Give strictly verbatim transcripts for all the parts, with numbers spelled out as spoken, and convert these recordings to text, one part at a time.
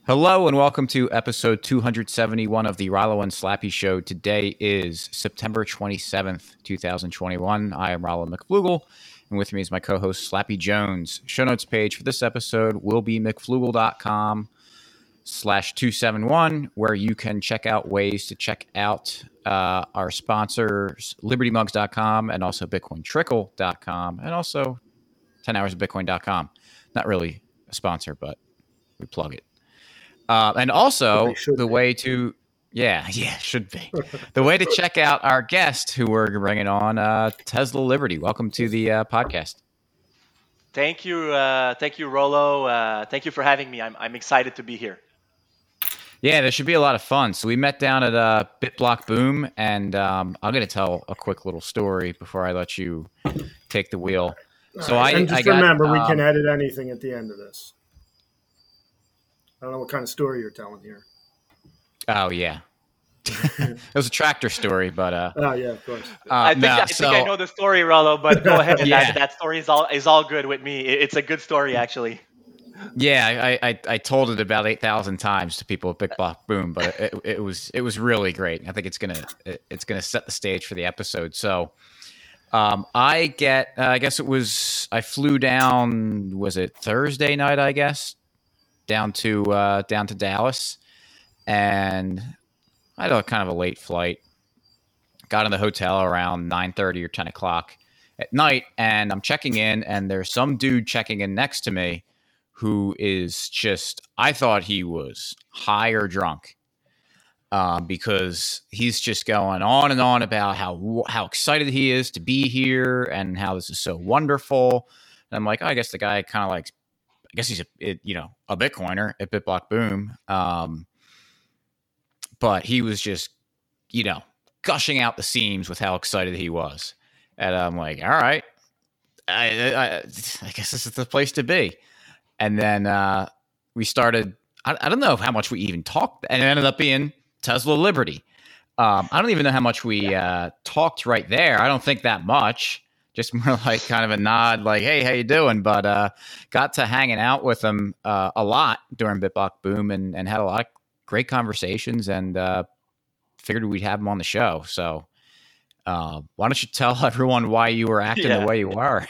Hello and welcome to episode two seventy-one of the Rollo and Slappy Show. Today is September twenty-seventh, twenty twenty-one. I am Rollo McFlugel, and with me is my co-host Slappy Jones. Show notes page for this episode will be mcflugel.com slash 271, where you can check out ways to check out uh, our sponsors, liberty mugs dot com and also bitcoin trickle dot com and also ten hours of bitcoin dot com. Not really a sponsor, but we plug it. Uh, and also the be. way to, yeah, yeah, should be. The way to check out our guest who we're bringing on, uh, Tesla Liberty. Welcome to the uh, podcast. Thank you. Uh, thank you, Rollo. Uh, thank you for having me. I'm, I'm excited to be here. Yeah, there should be a lot of fun. So we met down at uh, BitBlock Boom, and um, I'm going to tell a quick little story before I let you take the wheel. So right. I and just I got, remember, we um, can edit anything at the end of this. I don't know what kind of story you're telling here. Oh, yeah. It was a tractor story, but... Uh, oh, yeah, of course. Uh, I, think, no, I so, think I know the story, Rollo, but go ahead. yeah. that, that story is all is all good with me. It, it's a good story, actually. Yeah, I, I, I told it about eight thousand times to people at BitBlock Boom, but it, it was it was really great. I think it's gonna it's gonna set the stage for the episode. So, um, I get uh, I guess it was I flew down. Was it Thursday night? I guess down to uh, down to Dallas, and I had a kind of a late flight. Got in the hotel around nine thirty or ten o'clock at night, and I'm checking in, and there's some dude checking in next to me who is just, I thought he was high or drunk, um, because he's just going on and on about how how excited he is to be here and how this is so wonderful. And I'm like, oh, I guess the guy kind of like, I guess he's a it, you know a Bitcoiner at BitBlock Boom, um, but he was just you know gushing out the seams with how excited he was, and I'm like, all right, I I, I guess this is the place to be. And then uh, we started. I, I don't know how much we even talked, and it ended up being Tesla Liberty. Um, I don't even know how much we uh, talked right there. I don't think that much. Just more like kind of a nod, like, "Hey, how you doing?" But uh, got to hanging out with him uh, a lot during BitBlock Boom, and, and had a lot of great conversations, and uh, figured we'd have him on the show. So, uh, why don't you tell everyone why you were acting Yeah. the way you were?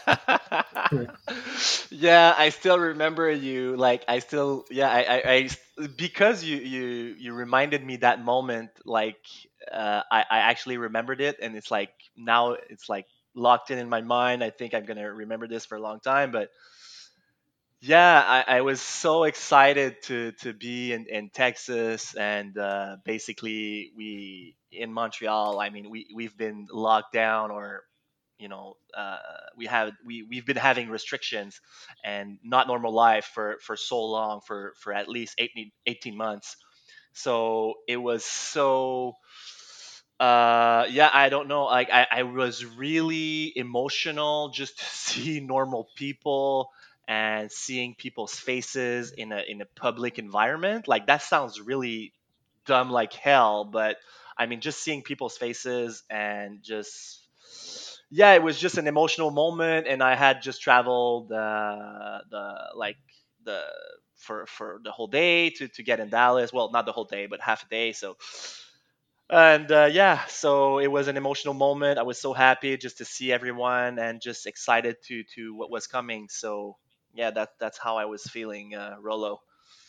Yeah, I still remember you. Like, I still, yeah, I, I, I because you, you, you reminded me that moment. Like, uh, I, I actually remembered it, and it's like now it's like locked in in my mind. I think I'm gonna remember this for a long time. But yeah, I, I was so excited to to be in, in Texas, and uh, basically we in Montreal. I mean, we we've been locked down, or you know, uh, we have we we've been having restrictions and not normal life for for so long, for for at least eighteen, eighteen months. So it was so uh yeah, I don't know, like I, I was really emotional just to see normal people and seeing people's faces in a in a public environment. Like, that sounds really dumb like hell, but I mean, just seeing people's faces and just, yeah, it was just an emotional moment. And I had just traveled uh, the like the for for the whole day to to get in Dallas. Well, not the whole day, but half a day. So, and uh, yeah, so it was an emotional moment. I was so happy just to see everyone and just excited to to what was coming. So yeah, that that's how I was feeling, uh, Rollo.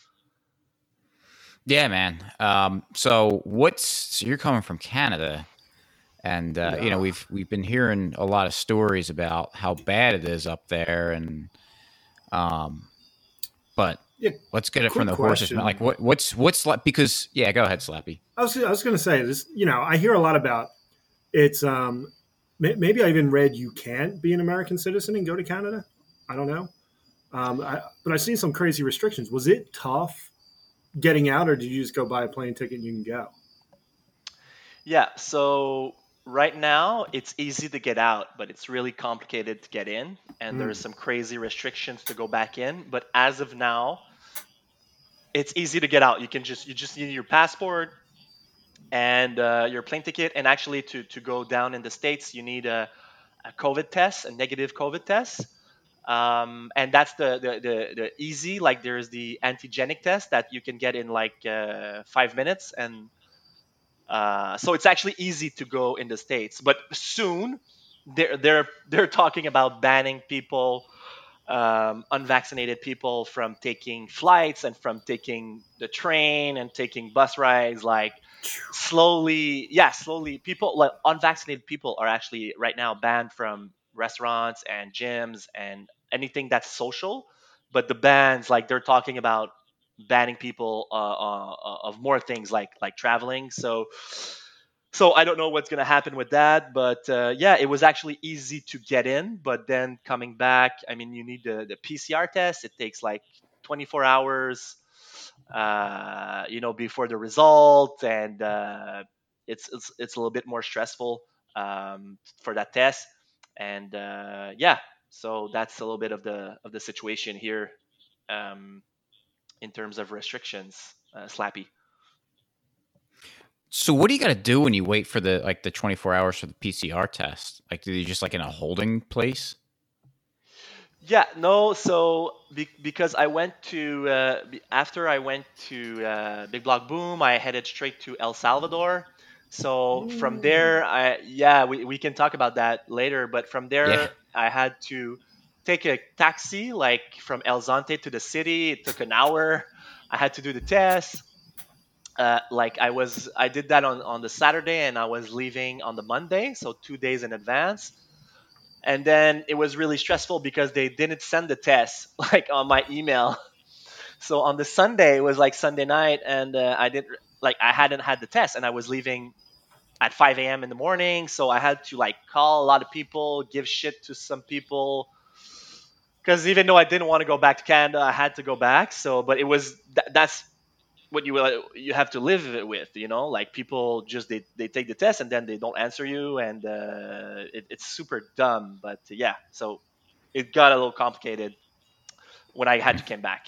Yeah, man. Um, so what's so you're coming from Canada, and uh, you know Yeah. we've we've been hearing a lot of stories about how bad it is up there, and um, but Yeah, let's get it from quick the horse's mouth. question. Like, what what's what's like? Because yeah, go ahead, Slappy. I was, I was going to say this, you know, I hear a lot about it's, um, may, maybe I even read you can't be an American citizen and go to Canada. I don't know. Um, I, but I've seen some crazy restrictions. Was it tough getting out, or did you just go buy a plane ticket and you can go? Yeah, so right now it's easy to get out, but it's really complicated to get in, and there's Mm. some crazy restrictions to go back in. But as of now, it's easy to get out. You can just you just need your passport and uh, your plane ticket, and actually to to go down in the States, you need a, a COVID test, a negative COVID test. Um, and that's the, the the the easy. Like there's the antigenic test that you can get in like uh, five minutes, and uh, so it's actually easy to go in the States. But soon they're they're they're talking about banning people, um, unvaccinated people, from taking flights and from taking the train and taking bus rides. Like slowly, yeah, slowly, people like unvaccinated people are actually right now banned from restaurants and gyms and anything that's social. But the bans, like they're talking about banning people uh, uh, uh, of more things like like traveling. So so I don't know what's going to happen with that, but uh, yeah, it was actually easy to get in, but then coming back, I mean, you need the, the P C R test. It takes like twenty-four hours, uh, you know, before the result, and uh, it's, it's it's a little bit more stressful um, for that test, and uh, yeah, so that's a little bit of the of the situation here um, in terms of restrictions, uh, Slappy. So what do you got to do when you wait for the like the twenty-four hours for the P C R test? Like, do you just like in a holding place? Yeah, no. So be, because I went to uh, be- after I went to uh, Big Block Boom, I headed straight to El Salvador. So from Ooh. there, I yeah, we, we can talk about that later. But from Yeah. there, I had to take a taxi like from El Zante to the city. It took an hour. I had to do the test. Uh, like I was, I did that on on the Saturday, and I was leaving on the Monday, so two days in advance. And then it was really stressful because they didn't send the test like on my email. So on the Sunday, it was like Sunday night, and uh, I didn't like I hadn't had the test, and I was leaving at five a m in the morning. So I had to like call a lot of people, give shit to some people, because even though I didn't want to go back to Canada, I had to go back. So, but it was th- that's what you uh, you have to live with, you know. Like people just they, they take the test and then they don't answer you, and uh, it, it's super dumb. But uh, yeah, so it got a little complicated when I had to come back.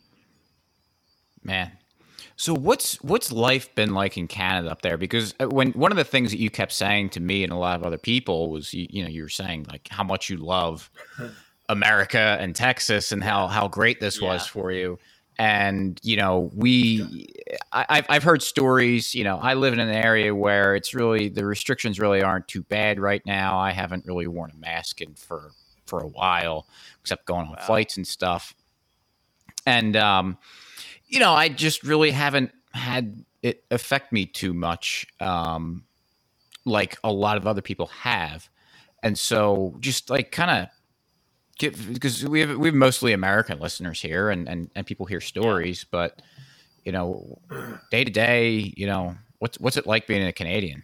Man. So what's what's life been like in Canada up there? Because uh, when one of the things that you kept saying to me and a lot of other people was you, you know you were saying like how much you love America and Texas and how Yeah, how great this was yeah, for you. And you know we I, I've I've heard stories. You know I live in an area where it's really the restrictions really aren't too bad right now. I haven't really worn a mask in for for a while, except going on wow, flights and stuff. And um, you know, I just really haven't had it affect me too much, um, like a lot of other people have. And so, just like kind of because we have we have mostly American listeners here, and and and people hear yeah. stories, but you know, day to day, you know, what's what's it like being a Canadian?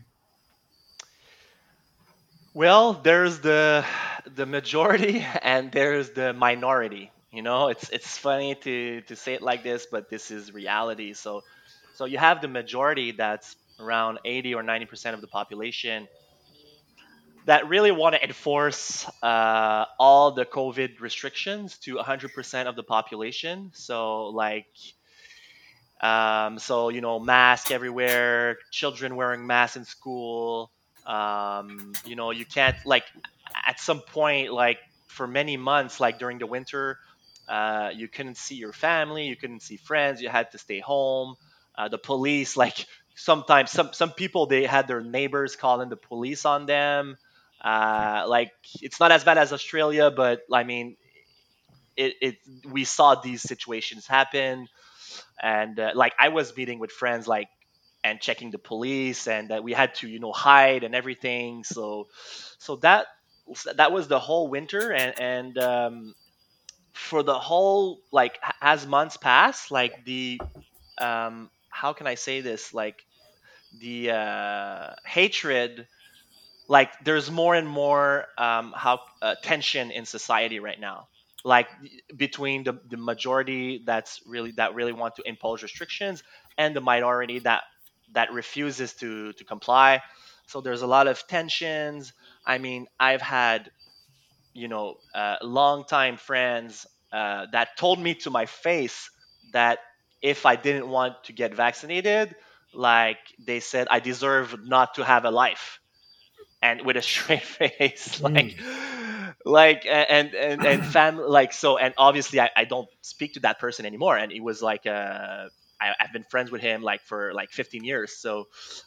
Well, there's the the majority and there's the minority. You know, it's it's funny to to say it like this, but this is reality. So so you have the majority that's around eighty or ninety percent of the population that really want to enforce uh, all the COVID restrictions to one hundred percent of the population. So like um, so you know, mask everywhere, children wearing masks in school. Um, you know, you can't like at some point, like for many months, like during the winter, uh, you couldn't see your family, you couldn't see friends, you had to stay home. Uh, the police, like sometimes some some people they had their neighbors calling the police on them. Uh, like it's not as bad as Australia, but I mean, it, it we saw these situations happen, and uh, like I was meeting with friends like and checking the police, and that we had to you know hide and everything. So so that that was the whole winter, and and um, for the whole like h- as months pass, like the um how can I say this, like the uh hatred, like there's more and more um, how uh, tension in society right now, like between the, the majority that's really that really want to impose restrictions and the minority that that refuses to to comply. So there's a lot of tensions. I mean, I've had you know uh, longtime friends uh, that told me to my face that if I didn't want to get vaccinated, like they said I deserve not to have a life, and with a straight face, like Mm. like and and and family like so and obviously I, I don't speak to that person anymore, and it was like uh I, I've been friends with him like for like fifteen years. So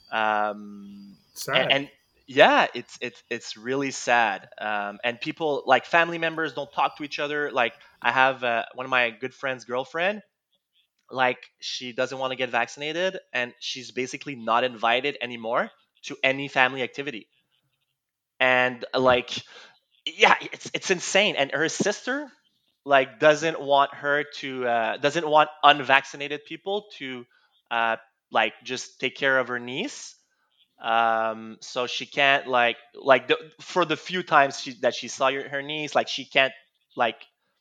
um Sad. and, and yeah, it's it's it's really sad. Um and people like family members don't talk to each other. Like I have uh, one of my good friends' girlfriend, like she doesn't want to get vaccinated, and she's basically not invited anymore to any family activity. And like yeah, it's it's insane. And her sister like doesn't want her to uh, doesn't want unvaccinated people to uh, like just take care of her niece. Um, so she can't like like the, for the few times she, that she saw her, her niece, like she can't like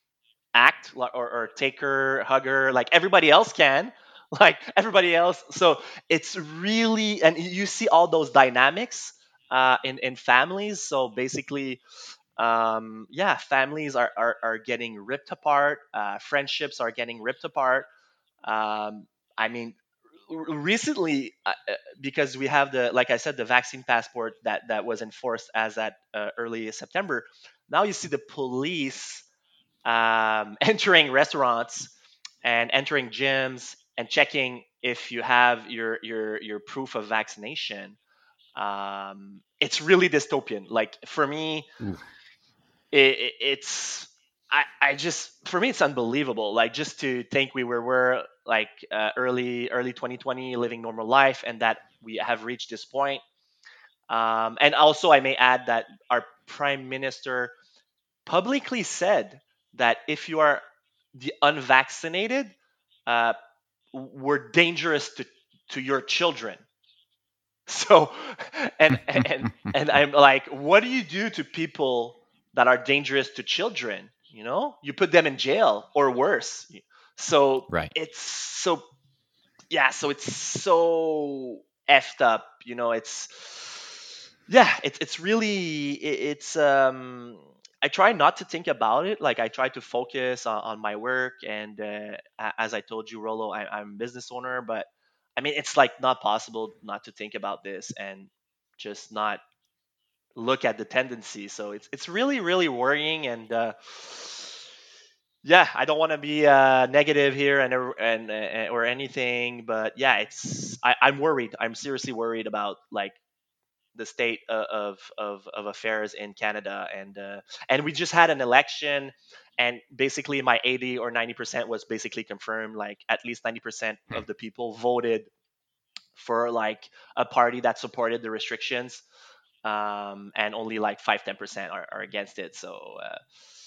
act li- or, or take her, hug her like everybody else can. Like everybody else. So it's really, and you see all those dynamics uh, in in families. So basically, um, yeah, families are, are, are getting ripped apart. Uh, friendships are getting ripped apart. Um, I mean, r- recently, uh, uh, because we have the, like I said, the vaccine passport that, that was enforced as at uh, early September. Now you see the police um, entering restaurants and entering gyms and checking if you have your your your proof of vaccination. Um, it's really dystopian. Like for me, Ooh. it, it, it's I, I just for me it's unbelievable, like just to think we were, were like uh, early early twenty twenty living normal life, and that we have reached this point. Um, and also I may add that our prime minister publicly said that if you are the unvaccinated, uh, we're dangerous to, to your children. So, and and and I'm like, what do you do to people that are dangerous to children? You know, you put them in jail or worse. So Right. it's so yeah, so it's so effed up. You know, it's yeah, it's it's really it, it's um. I try not to think about it. Like I try to focus on, on my work, and uh, a- as I told you, Rolo, I, I'm a business owner, but I mean, it's like not possible not to think about this and just not look at the tendency. So it's it's really really worrying, and uh, yeah, I don't want to be uh, negative here and and uh, or anything, but yeah, it's I, I'm worried. I'm seriously worried about like the state o- of of of affairs in Canada, and uh, and we just had an election, and basically my eighty or ninety percent was basically confirmed. Like at least ninety percent Hmm. of the people voted for like a party that supported the restrictions, um, and only like five ten percent are, are against it. So uh,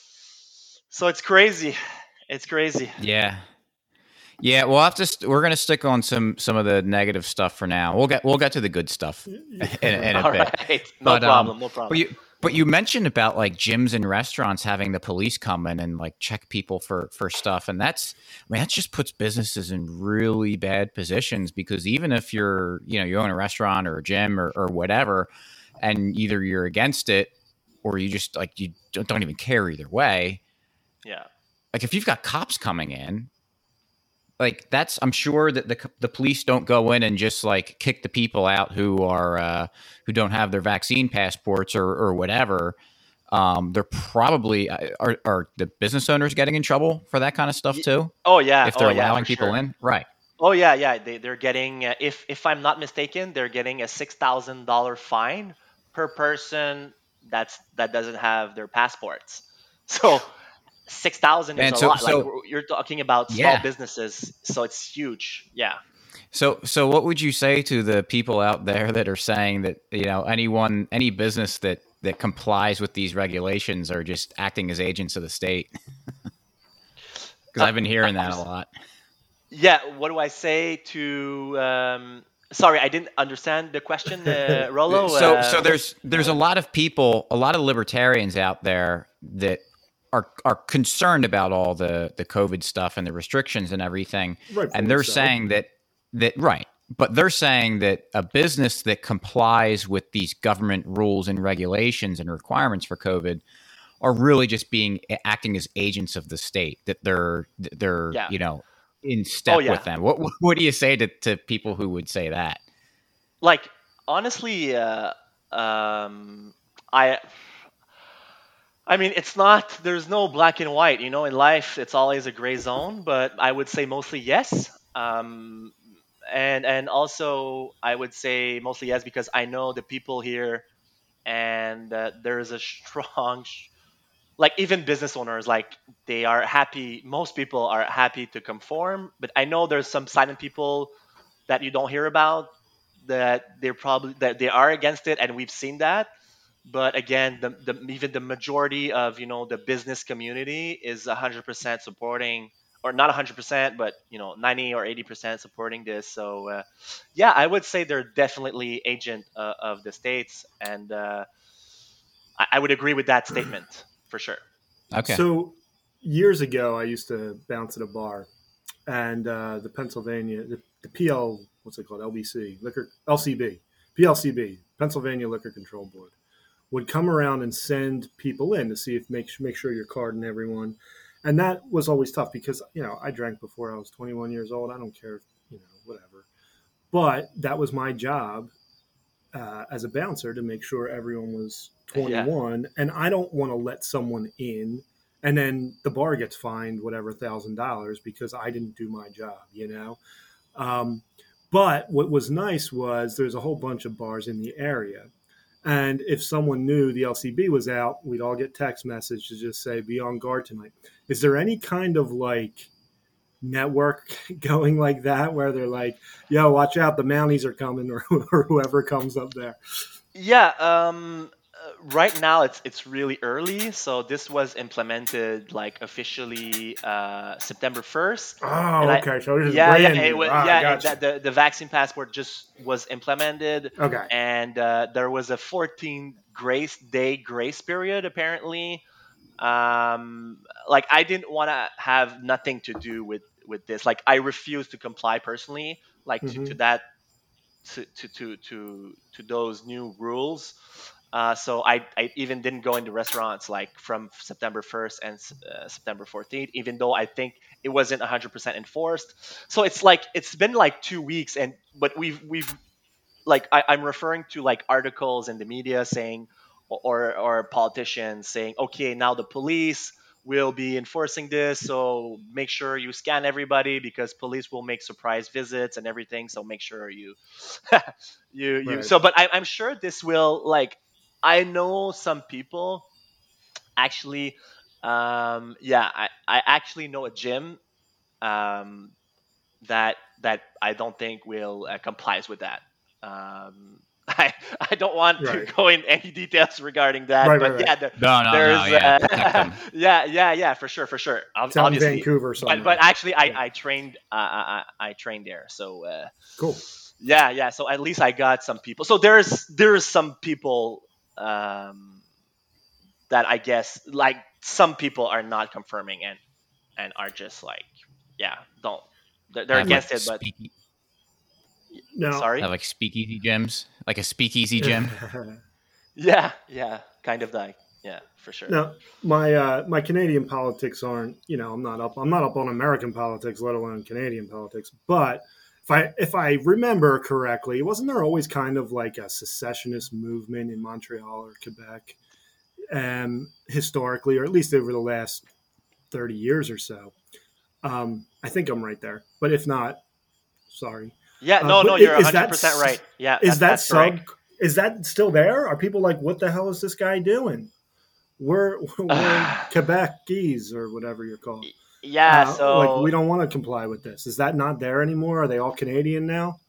so it's crazy. It's crazy. Yeah. Yeah, we'll have to. St- we're going to stick on some some of the negative stuff for now. We'll get we'll get to the good stuff in, in a All bit. right, no But um, problem, no but problem. you but you mentioned about like gyms and restaurants having the police come in and like check people for for stuff, and that's I mean that just puts businesses in really bad positions, because even if you're you know you own a restaurant or a gym or, or whatever, and either you're against it or you just like you don't, don't even care either way. Yeah. Like if you've got cops coming in, like that's I'm sure that the the police don't go in and just like kick the people out who are uh, who don't have their vaccine passports or or whatever. Um, they're probably uh, are are the business owners getting in trouble for that kind of stuff Ye- too, Oh yeah, if oh they're yeah, allowing for people sure. in, right? Oh yeah, yeah. They they're getting uh, if if I'm not mistaken, they're getting a six thousand dollar fine per person that's that doesn't have their passports. So six thousand is And a so lot. Like so we're- you're talking about small yeah. businesses, so it's huge. Yeah. So so what would you say to the people out there that are saying that you know anyone any business that that complies with these regulations are just acting as agents of the state? Because Uh, I've been I- hearing I'm that a s- lot. yeah. What do I say to? Um, sorry, I didn't understand the question, uh, Rolo. So so Uh, there's there's a lot of people, a lot of libertarians out there that are are concerned about all the the COVID stuff and the restrictions and everything, and Rightfully they're so. saying that that right, but they're saying that a business that complies with these government rules and regulations and requirements for COVID are really just being acting as agents of the state. That they're they're yeah. you know in Oh step with yeah. them. What what do you say to to people who would say that? Like honestly, uh, um, I I mean, it's not. There's no black and white. You know, in life, it's always a gray zone. But I would say mostly yes. Um, and and also I would say mostly yes because I know the people here, and uh, there's a strong, sh- like even business owners, like they are happy. Most people are happy to conform, but I know there's some silent people that you don't hear about that they're probably that they are against it, and we've seen that. But again, the, the even the majority of you know the business community is one hundred percent supporting, or not one hundred percent, but you know ninety or eighty percent supporting this. So uh, yeah, I would say they're definitely agent uh, of the states, and uh, I, I would agree with that statement for sure. Okay. So years ago, I used to bounce at a bar, and uh, the Pennsylvania, the, the P L, what's it called, L B C, liquor, L C B, P L C B, Pennsylvania Liquor Control Board, would come around and send people in to see if make make sure you're carding everyone, and that was always tough because you know I drank before I was twenty-one years old. I don't care, if, you know, whatever, but that was my job uh, as a bouncer to make sure everyone was Yeah, twenty-one, and I don't want to let someone in and then the bar gets fined whatever thousand dollars because I didn't do my job, you know. Um, but what was nice was there's a whole bunch of bars in the area, and if someone knew the L C B was out, we'd all get text message to just say, "Be on guard tonight." Is there any kind of like network going like that where they're like, "Yo, watch out, the Mounties are coming," or, or whoever comes up there? yeah. Um, uh, right now it's it's really early, so this was implemented like officially uh, September first, and Oh, I okay. So this is yeah yeah brand it new. was Ah, I yeah it, got you. that the the vaccine passport just was implemented, Okay. and uh, there was a fourteen grace day grace period apparently. Um, like I didn't want to have nothing to do with with this. Like I refused to comply personally, like to to Mm-hmm. that to to to to, to those new rules. Uh, so I, I even didn't go into restaurants like from September first and uh, September fourteenth, even though I think it wasn't one hundred percent enforced. So it's like it's been like two weeks, and but we've we've like I, I'm referring to like articles in the media saying, or or politicians saying, okay, now the police will be enforcing this, so make sure you scan everybody because police will make surprise visits and everything. So make sure you you you. Right. So, but I, I'm sure this will like. I know some people actually. Um, yeah, I, I actually know a gym um, that that I don't think will uh, complies with that. Um, I I don't want to Right. go in any details regarding that, Right. Right. but Right. yeah, there, No, no, no. there's Yeah, uh, protect them. yeah yeah yeah for sure for sure Ob- It's out in obviously, Vancouver but but somewhere. actually I Yeah. I trained uh, I I I trained there, so uh, Cool. yeah yeah. So at least I got some people. So there's there's some people um, that I guess like some people are not confirming and and are just like yeah don't they're, they're Have like against it, but speak Now, sorry. have like speakeasy gyms, like a speakeasy gym. Yeah, yeah, kind of like yeah, for sure. now, my uh, my Canadian politics aren't. You know, I'm not up. I'm not up on American politics, let alone Canadian politics. But if I if I remember correctly, wasn't there always kind of like a secessionist movement in Montreal or Quebec, um, historically, or at least over the last thirty years or so? Um, I think I'm right there, but if not, sorry. Yeah, Uh, no, no, but you're is that one hundred percent right. Yeah, is that that that's sub correct. is that still there? Are people like, what the hell is this guy doing? We're we're Quebecese or whatever you're called. Yeah, Uh, like so we don't want to comply with this. Is that not there anymore? Are they all Canadian now?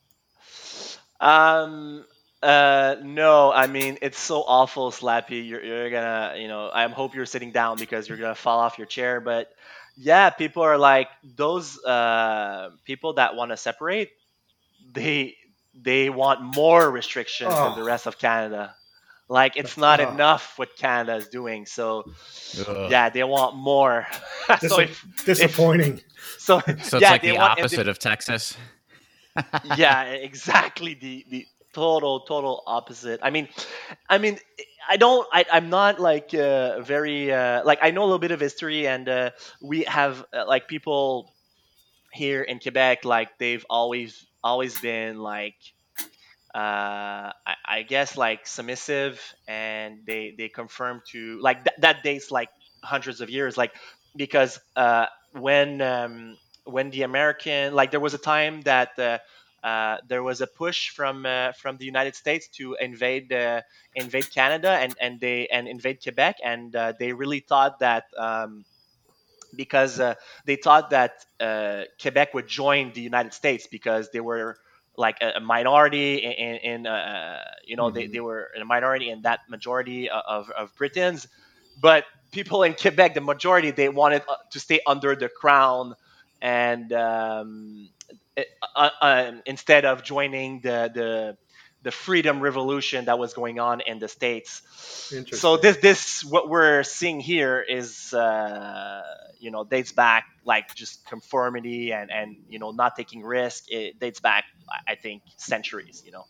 um uh no, I mean it's so awful, Slappy. You're you're gonna, you know, I hope you're sitting down because you're gonna fall off your chair. But yeah, people are like those uh people that want to separate, they they want more restrictions than the Oh, rest of Canada. Like it's that's not oh, enough what Canada is doing. So Ugh. yeah, they want more. So dis- if if disappointing. so So it's yeah, like they the want opposite indif- of Texas. yeah, exactly the the total total opposite. I mean, I mean I don't I I'm not like uh, very uh, like I know a little bit of history, and uh, we have uh, like people here in Quebec, like they've always always been like uh, I, I guess like submissive, and they they confirm to like th- that dates like hundreds of years, like because uh, when um, when the American like there was a time that uh, uh, there was a push from uh, from the United States to invade uh, invade Canada and and they and invade Quebec, and uh, they really thought that. Um, because uh, they thought that uh, Quebec would join the United States because they were like a, a minority in, in uh, you know they, Mm-hmm. they were a minority in that majority of, of Britons, but people in Quebec, the majority, they wanted uh, to stay under the crown, and um, it, uh, uh, instead of joining the the the freedom revolution that was going on in the states. So Interesting. this this what we're seeing here is uh, you know dates back like just conformity and and you know not taking risk. It dates back I think centuries. You know.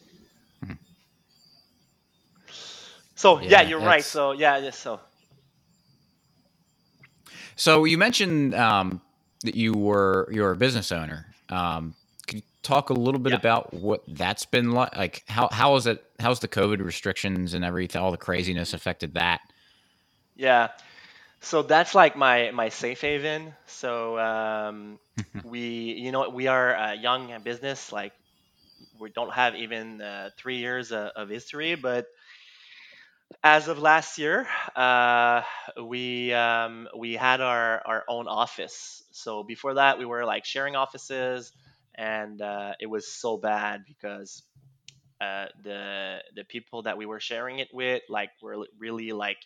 So yeah, Yeah, you're right. that's So yeah, yeah so so. You mentioned um, that you were you're a business owner. Um, could you talk a little bit yeah. about what that's been like? Like how how is it? How's the COVID restrictions and everything, all the craziness affected that? Yeah. So that's like my my safe haven. So um, we you know we are a young business. Like we don't have even uh, three years uh, of history, but as of last year, uh, we um, we had our our own office. So before that, we were like sharing offices, and uh, it was so bad because uh, the the people that we were sharing it with like were really like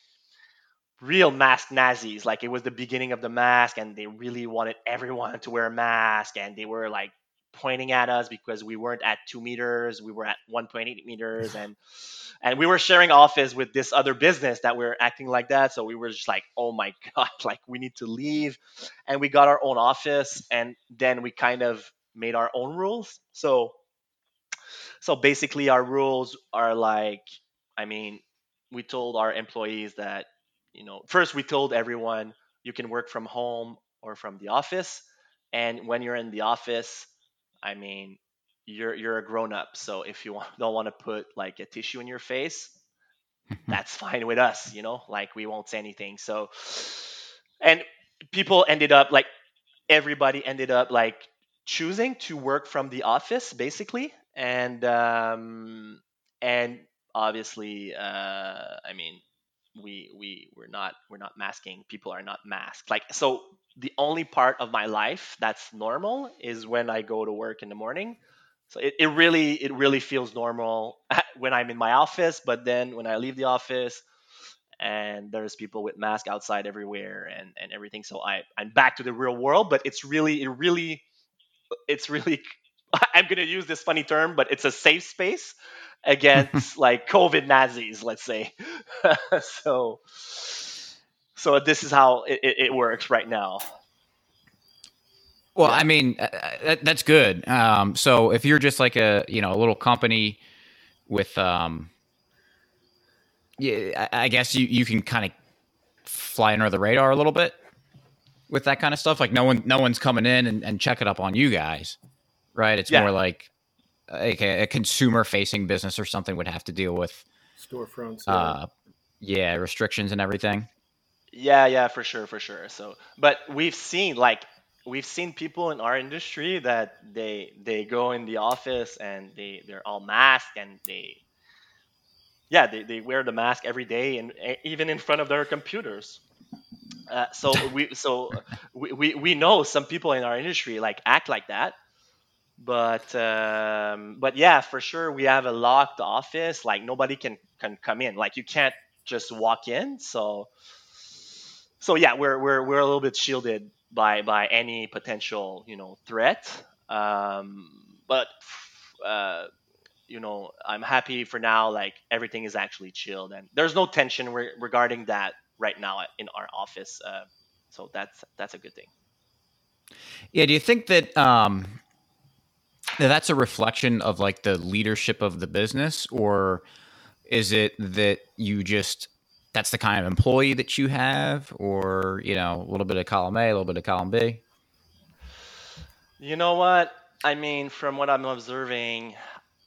real mask Nazis. Like it was the beginning of the mask, and they really wanted everyone to wear a mask, and they were like pointing at us because we weren't at two meters, we were at one point eight meters, and and we were sharing office with this other business that were acting like that. So we were just like, oh my god, like we need to leave, and we got our own office, and then we kind of made our own rules. So so basically, our rules are like, I mean, we told our employees that, you know, first we told everyone you can work from home or from the office. And when you're in the office, I mean, you're you're a grown up. So if you want, don't want to put like a tissue in your face, that's fine with us, you know, like we won't say anything. So, and people ended up like everybody ended up like choosing to work from the office basically, and um and obviously uh I mean we we we're not we're not masking, people are not masked, like so the only part of my life that's normal is when I go to work in the morning. So it, it really it really feels normal when I'm in my office, but then when I leave the office and there's people with masks outside everywhere and and everything, so i i'm back to the real world. But it's really it really it's really I'm going to use this funny term, but it's a safe space against like COVID Nazis, let's say. so so this is how it, it, it works right now. Well, Yeah. I mean, uh, that, that's good. Um, so if you're just like a you know a little company with um, yeah, I, I guess you you can kind of fly under the radar a little bit with that kind of stuff. Like no one no one's coming in and, and checking up on you guys, right? It's Yeah. more like like a, a consumer facing business or something would have to deal with Storefronts. Yeah. uh, yeah restrictions and everything. Yeah, yeah, for sure, for sure. So, but we've seen like we've seen people in our industry that they they go in the office and they they're all masked, and they yeah they, they wear the mask every day, and e- even in front of their computers. Uh, so we so we, we we know some people in our industry like act like that, but um, but yeah, for sure we have a locked office. Like nobody can can come in. Like you can't just walk in. So so yeah, we're we're we're a little bit shielded by by any potential you know threat. Um, but uh, you know, I'm happy for now. Like everything is actually chilled, and there's no tension re- regarding that right now in our office. Uh, so that's that's a good thing. Yeah. Do you think that um, that that's a reflection of like the leadership of the business, or is it that you just that's the kind of employee that you have, or you know, a little bit of column A, a little bit of column B? You know what? I mean, from what I'm observing,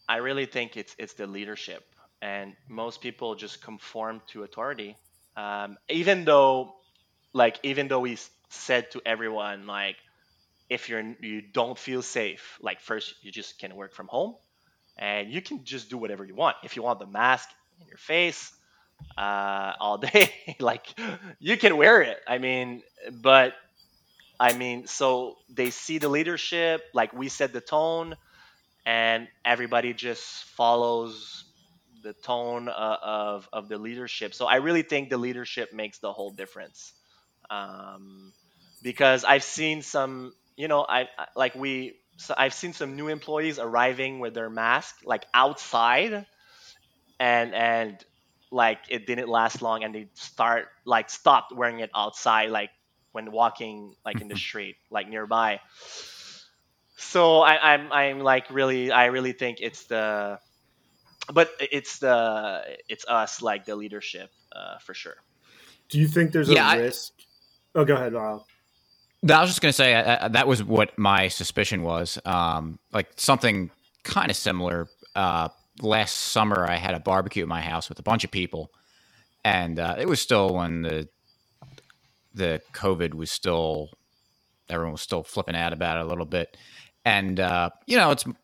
I really think it's it's the leadership, and most people just conform to authority. Um, even though, like, even though we s- said to everyone, like, if you're you don't feel safe, like, first you just can work from home, and you can just do whatever you want. If you want the mask in your face uh, all day, like, you can wear it. I mean, but I mean, so they see the leadership, like we set the tone, and everybody just follows the tone uh, of of the leadership. So I really think the leadership makes the whole difference. Um, because I've seen some, you know, I I- like we, so I've seen some new employees arriving with their mask like outside, and and like it didn't last long, and they start like stopped wearing it outside, like when walking like in the street like nearby. So I, I'm I'm like really I really think it's the but it's the it's us, like the leadership, uh, for sure. Do you think there's a Yeah, I, risk? Oh, go ahead, Lyle. no, I was just going to say uh, that was what my suspicion was. Um, like something kind of similar. Uh, last summer, I had a barbecue at my house with a bunch of people, and uh, it was still when the the COVID was still everyone was still flipping out about it a little bit. And uh, you know, it's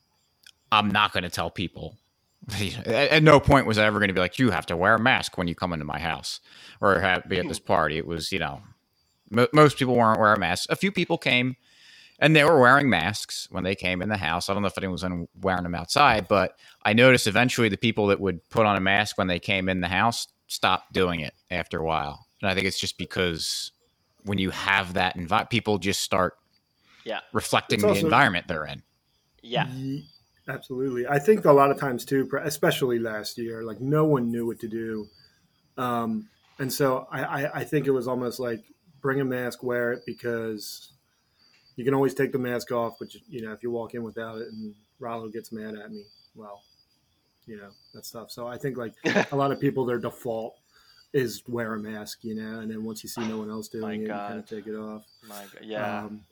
I'm not going to tell people. At, at no point was I ever going to be like, you have to wear a mask when you come into my house or have, be at this party. It was, you know, mo- most people weren't wearing masks. A few people came and they were wearing masks when they came in the house. I don't know if anyone was wearing them outside, but I noticed eventually the people that would put on a mask when they came in the house stopped doing it after a while. And I think it's just because when you have that environment, people just start Yeah, It's reflecting the also environment they're in. yeah, Ye- Absolutely. I think a lot of times too, especially last year, like no one knew what to do, um, and so I, I, I think it was almost like bring a mask, wear it, because you can always take the mask off. But you know, if you walk in without it and Rollo gets mad at me, well, you know that stuff. So I think like a lot of people, their default is wear a mask, you know, and then once you see no one else my doing it, you kind god, of take it off. my god, yeah. Um,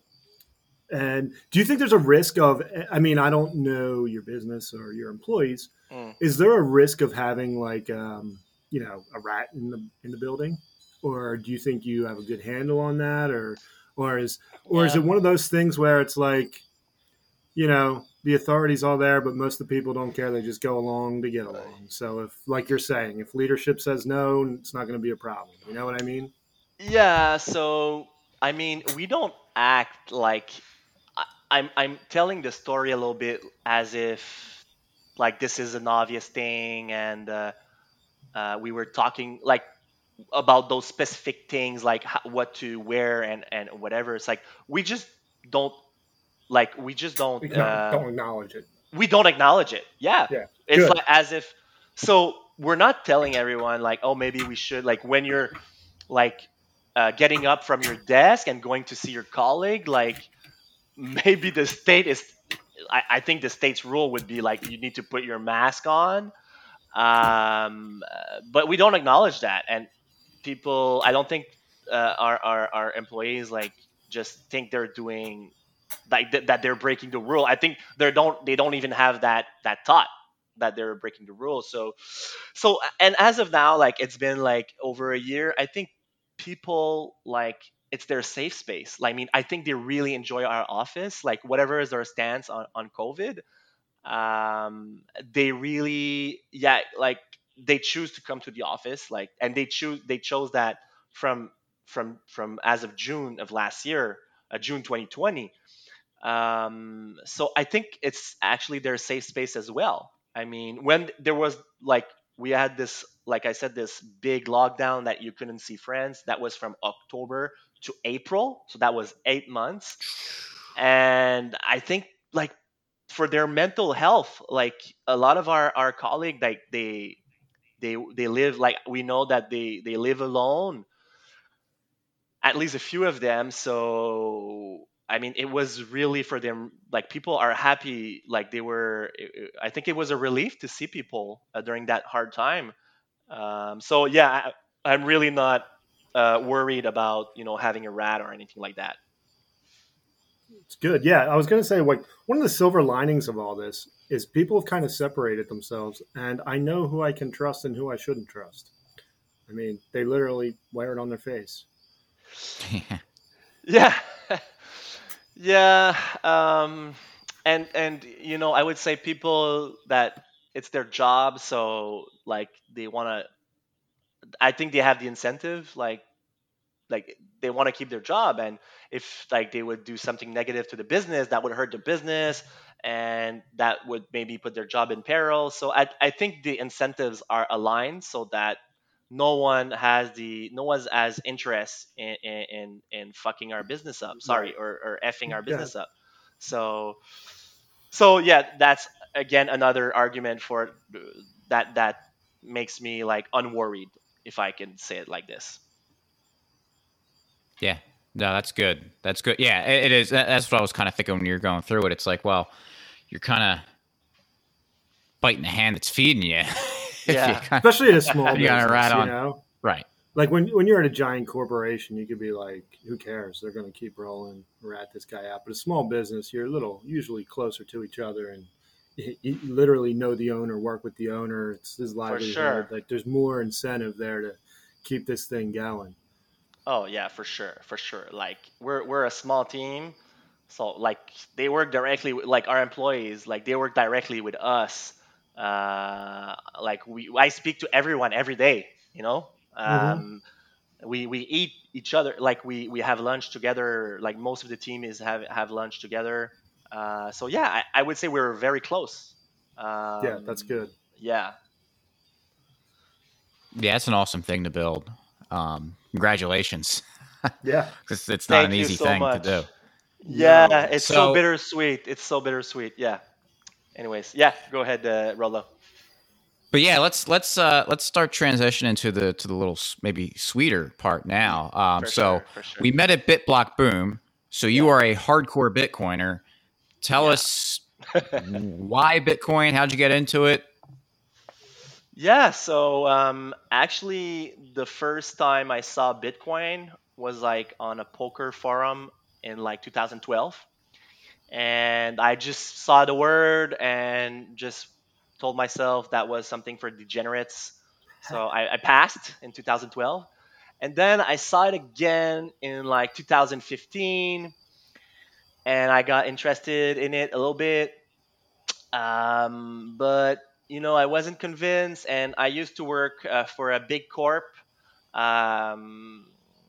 And do you think there's a risk of, I mean, I don't know your business or your employees. Mm. Is there a risk of having like, um, you know, a rat in the in the building, or do you think you have a good handle on that, or, or is, or is Yeah, it one of those things where it's like, you know, the authorities all there, but most of the people don't care. They just go along to get along. So if, like you're saying, if leadership says no, it's not going to be a problem. You know what I mean? yeah. So I mean, we don't act like I, I'm. I'm telling the story a little bit as if like this is an obvious thing, and uh, uh, we were talking like about those specific things, like how, what to wear and and whatever. It's like we just don't like we just don't We don't, uh, don't acknowledge it. we don't acknowledge it. Yeah, Yeah. it's Good. like as if, so we're not telling everyone like, oh, maybe we should, like, when you're like uh, getting up from your desk and going to see your colleague, like maybe the state is, I, I think the state's rule would be like you need to put your mask on, um, uh, but we don't acknowledge that, and people, I don't think uh, our, our our employees like just think they're doing like th- that they're breaking the rule. I think they don't they don't even have that that thought that they're breaking the rules. So so and as of now, like it's been like over a year. I think people like it's their safe space. Like, I mean, I think they really enjoy our office. Like whatever is their stance on on COVID, um, they really, yeah, like they choose to come to the office, like, and they choose they chose that from from from as of June of last year, uh, June twenty twenty. Um, so I think it's actually their safe space as well. I mean, when there was like we had this, like I said, this big lockdown that you couldn't see friends. That was from October to April, so that was eight months. And I think like for their mental health, like a lot of our our colleagues, like they they they live, like we know that they they live alone, at least a few of them. So I mean, it was really for them, like people are happy, like they were, I think it was a relief to see people uh, during that hard time. Um, so yeah, I, I'm really not uh, worried about, you know, having a rat or anything like that. It's good. Yeah, I was going to say, like, one of the silver linings of all this is people have kind of separated themselves, and I know who I can trust and who I shouldn't trust. I mean, they literally wear it on their face. Yeah. Yeah. Um, and and you know, I would say people that it's their job, so like they want to. I think they have the incentive, like like they want to keep their job, and if like they would do something negative to the business, that would hurt the business, and that would maybe put their job in peril. So I I think the incentives are aligned so that no one has the no one's as interest in in in, in fucking our business up. Right. Sorry, or or effing our Yeah. business up. So so yeah, that's again another argument for uh, that that makes me like unworried, if I can say it like this. Yeah. No, that's good. That's good. Yeah, it, it is. That- That's what I was kind of thinking when you're going through it. It's like, well, you're kind of biting the hand that's feeding you. if you Yeah. kind Especially at a small you gotta business, ride you on. know? Right. Like when, when you're at a giant corporation, you could be like, who cares? They're going to keep rolling, rat this guy out. But a small business, you're a little usually closer to each other, and you, you literally know the owner, work with the owner. It's his For livelihood. sure. Like there's more incentive there to keep this thing going. Oh yeah, for sure, for sure. Like we're we're a small team, so like they work directly with like our employees, like they work directly with us. Uh, like we, I speak to everyone every day. You know, Mm-hmm. um, we we eat each other. Like we we have lunch together. Like most of the team is have have lunch together. Uh, so yeah, I, I would say we're very close. Yeah, that's Um, good. yeah. Yeah, it's an awesome thing to build. Um, congratulations. Yeah. It's, it's not an Thank you easy so thing to much. do. Yeah, No. it's so So, bittersweet. It's so bittersweet. Yeah. Anyways, yeah, go ahead, uh, Rollo. but yeah, let's let's uh, let's start transitioning to the to the little s- maybe sweeter part Ye- now. Um, For so sure, for sure. we met at BitBlock Boom. So you Yeah, are a hardcore Bitcoiner. Tell yeah. us why Bitcoin. How'd you get into it? Yeah, so um, actually, the first time I saw Bitcoin was like on a poker forum in like two thousand twelve. And I just saw the word and just told myself that was something for degenerates. So I, I passed in two thousand twelve. And then I saw it again in like two thousand fifteen, and I got interested in it a little bit. Um, but you know, I wasn't convinced, and I used to work uh, for a big corp. Um,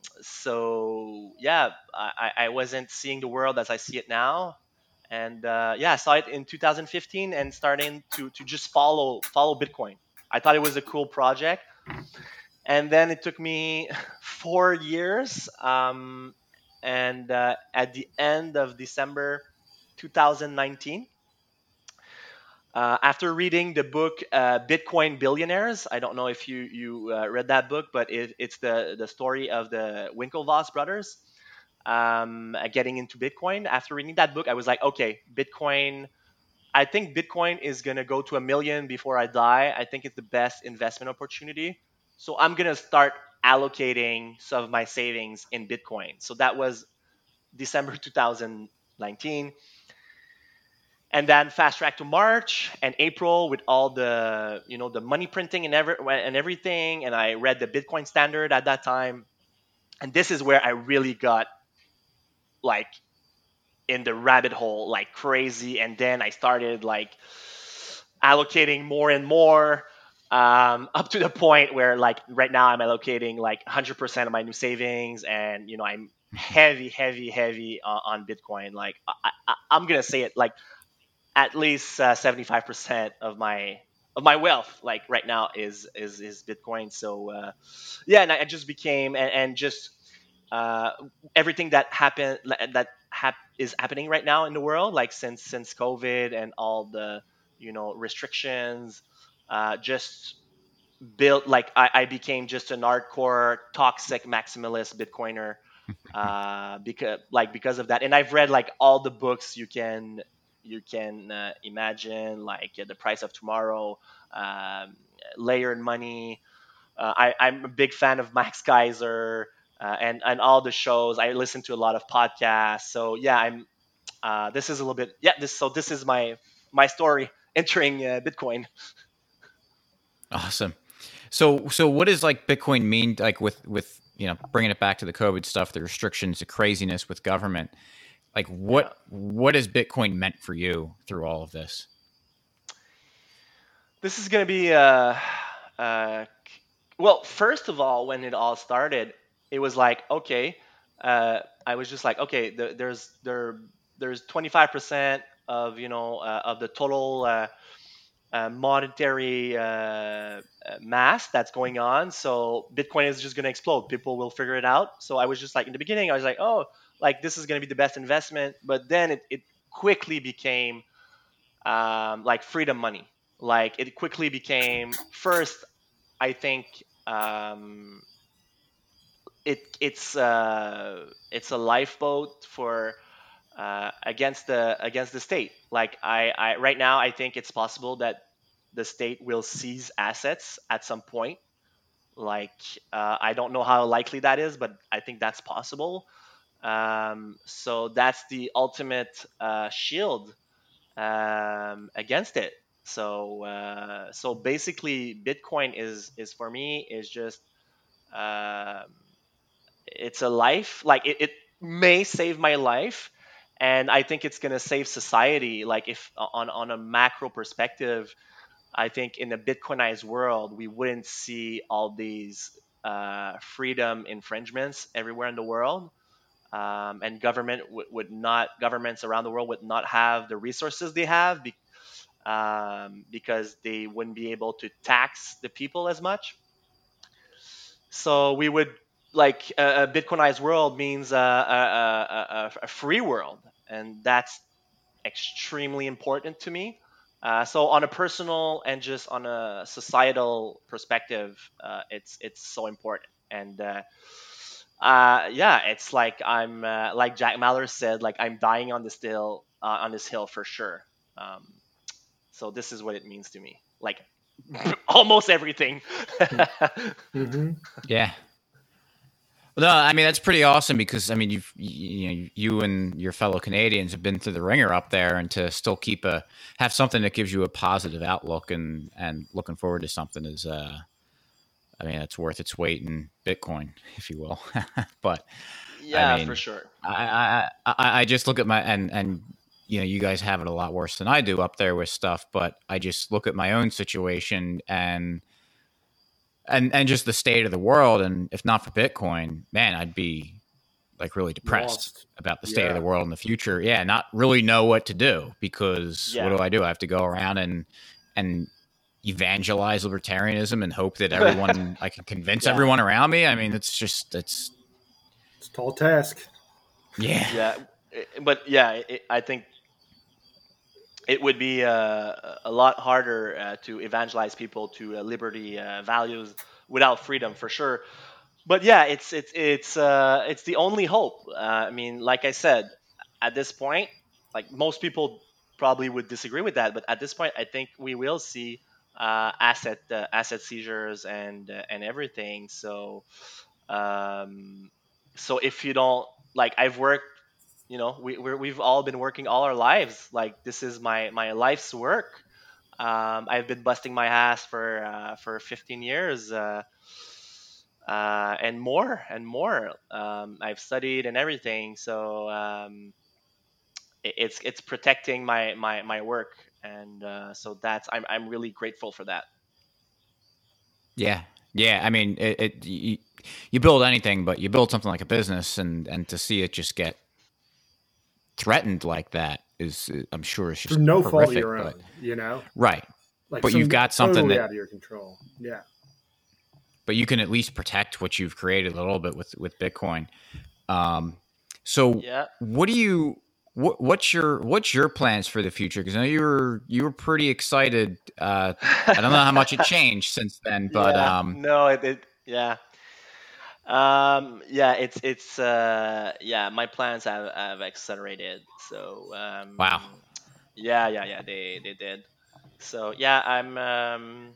so yeah, I, I wasn't seeing the world as I see it now. And uh, yeah, I saw it in two thousand fifteen and starting to to just follow follow Bitcoin. I thought it was a cool project, and then it took me four years. Um, and uh, at the end of December two thousand nineteen, uh, after reading the book uh, Bitcoin Billionaires, I don't know if you you uh, read that book, but it, it's the the story of the Winklevoss brothers um, uh, getting into Bitcoin. After reading that book, I was like, okay, Bitcoin. I think Bitcoin is gonna go to a million before I die. I think it's the best investment opportunity. So I'm gonna start allocating some of my savings in Bitcoin. So that was December two thousand nineteen. And then fast track to March and April with all the you know the money printing and every and everything. And I read the Bitcoin Standard at that time, and this is where I really got like in the rabbit hole like crazy. And then I started like allocating more and more, um, up to the point where like right now I'm allocating like one hundred percent of my new savings, and you know I'm heavy, heavy, heavy on, on Bitcoin. Like I, I, I'm gonna say it like at least uh, seventy-five percent of my of my wealth like right now is is is Bitcoin. So uh, yeah, and I just became and, and just uh, everything that happened that hap- is happening right now in the world, like since since COVID and all the you know restrictions, uh, just built like I, I became just an hardcore toxic maximalist Bitcoiner, uh, because like because of that. And I've read like all the books you can you can uh, imagine, like uh, The Price of Tomorrow, um, Layer and Money. Uh, I, I'm a big fan of Max Kaiser, uh, and and all the shows. I listen to a lot of podcasts. So yeah, I'm uh, this is a little bit, yeah. This so this is my my story entering uh, Bitcoin. Awesome. So so what does like Bitcoin mean, like with with you know bringing it back to the COVID stuff, the restrictions, the craziness with government? Like what Yeah. what has Bitcoin meant for you through all of this? This is gonna be uh, uh, well. First of all, when it all started, it was like okay. Uh, I was just like okay. The, there's there there's twenty-five percent of you know uh, of the total uh, uh, monetary uh, uh, mass that's going on. So Bitcoin is just going to explode. People will figure it out. So I was just like in the beginning, I was like, oh, like this is going to be the best investment. But then it, it quickly became um, like freedom money. Like it quickly became first. I think um, it it's uh, it's a lifeboat for uh, against the against the state. Like I, I right now, I think it's possible that the state will seize assets at some point. Like uh, I don't know how likely that is, but I think that's possible. Um, so that's the ultimate uh, shield um, against it. So uh, so basically, Bitcoin is is for me is just um, it's a life. Like it, it may save my life, and I think it's going to save society. Like if on on a macro perspective, I think in a Bitcoinized world, we wouldn't see all these uh, freedom infringements everywhere in the world. Um, and government would, would not governments around the world would not have the resources they have be, um, because they wouldn't be able to tax the people as much. So we would like a, a Bitcoinized world means a, a, a, a free world, and that's extremely important to me. Uh, so on a personal and just on a societal perspective, uh, it's it's so important. And uh, uh, yeah, it's like I'm uh, like Jack Mallers said, like I'm dying on this hill uh, on this hill for sure. Um, so this is what it means to me. Like almost everything. Mm-hmm. Yeah. Well, no, I mean that's pretty awesome because I mean you've you know you and your fellow Canadians have been through the ringer up there, and to still keep a have something that gives you a positive outlook and and looking forward to something is uh I mean it's worth its weight in Bitcoin, if you will. But I Yeah, for mean sure. I, I I I just look at my and and you know you guys have it a lot worse than I do up there with stuff, but I just look at my own situation and and and just the state of the world, and if not for Bitcoin, man, I'd be like really depressed Lost. about the state of Yeah. the world in the future. Yeah, not really know what to do because what Yeah. do I do? I have to go around and and evangelize libertarianism and hope that everyone I can convince Yeah. everyone around me. I mean, it's just it's It's a tall task. yeah. Yeah. I- But yeah, it, I think it would be uh, a lot harder uh, to evangelize people to uh, liberty uh, values without freedom for sure. But yeah, it's it's it's uh, it's the only hope. Uh, I mean, like I said, at this point, like most people probably would disagree with that, but at this point, I think we will see uh, asset uh, asset seizures and uh, and everything. So um, so if you don't like, I've worked. You know, we we're, we've all been working all our lives. Like this is my my life's work. Um, I've been busting my ass for uh, for fifteen years. Uh, uh, and more and more. Um, I've studied and everything, so um, it, it's it's protecting my my my work, and uh, so that's I'm I'm really grateful for that. Yeah. Yeah, I mean, it, it you, you build anything, but you build something like a business, and and to see it just get threatened like that is, I'm sure, is Through just no fault of horrific. your But own, you know? right, Like but some you've got something totally that out of your control. Yeah. but you can at least protect what you've created a little bit with with Bitcoin. Um, so Yeah. what do you what what's your what's your plans for the future? Because I know you were you were pretty excited. Uh, I don't know how much it changed since then, but Yeah. um, No. It. it yeah. Um. Yeah. It's. It's. Uh. Yeah. My plans have, have accelerated. So. wow, Um. Yeah. Yeah. Yeah. They. They did. So. Yeah. I'm. Um.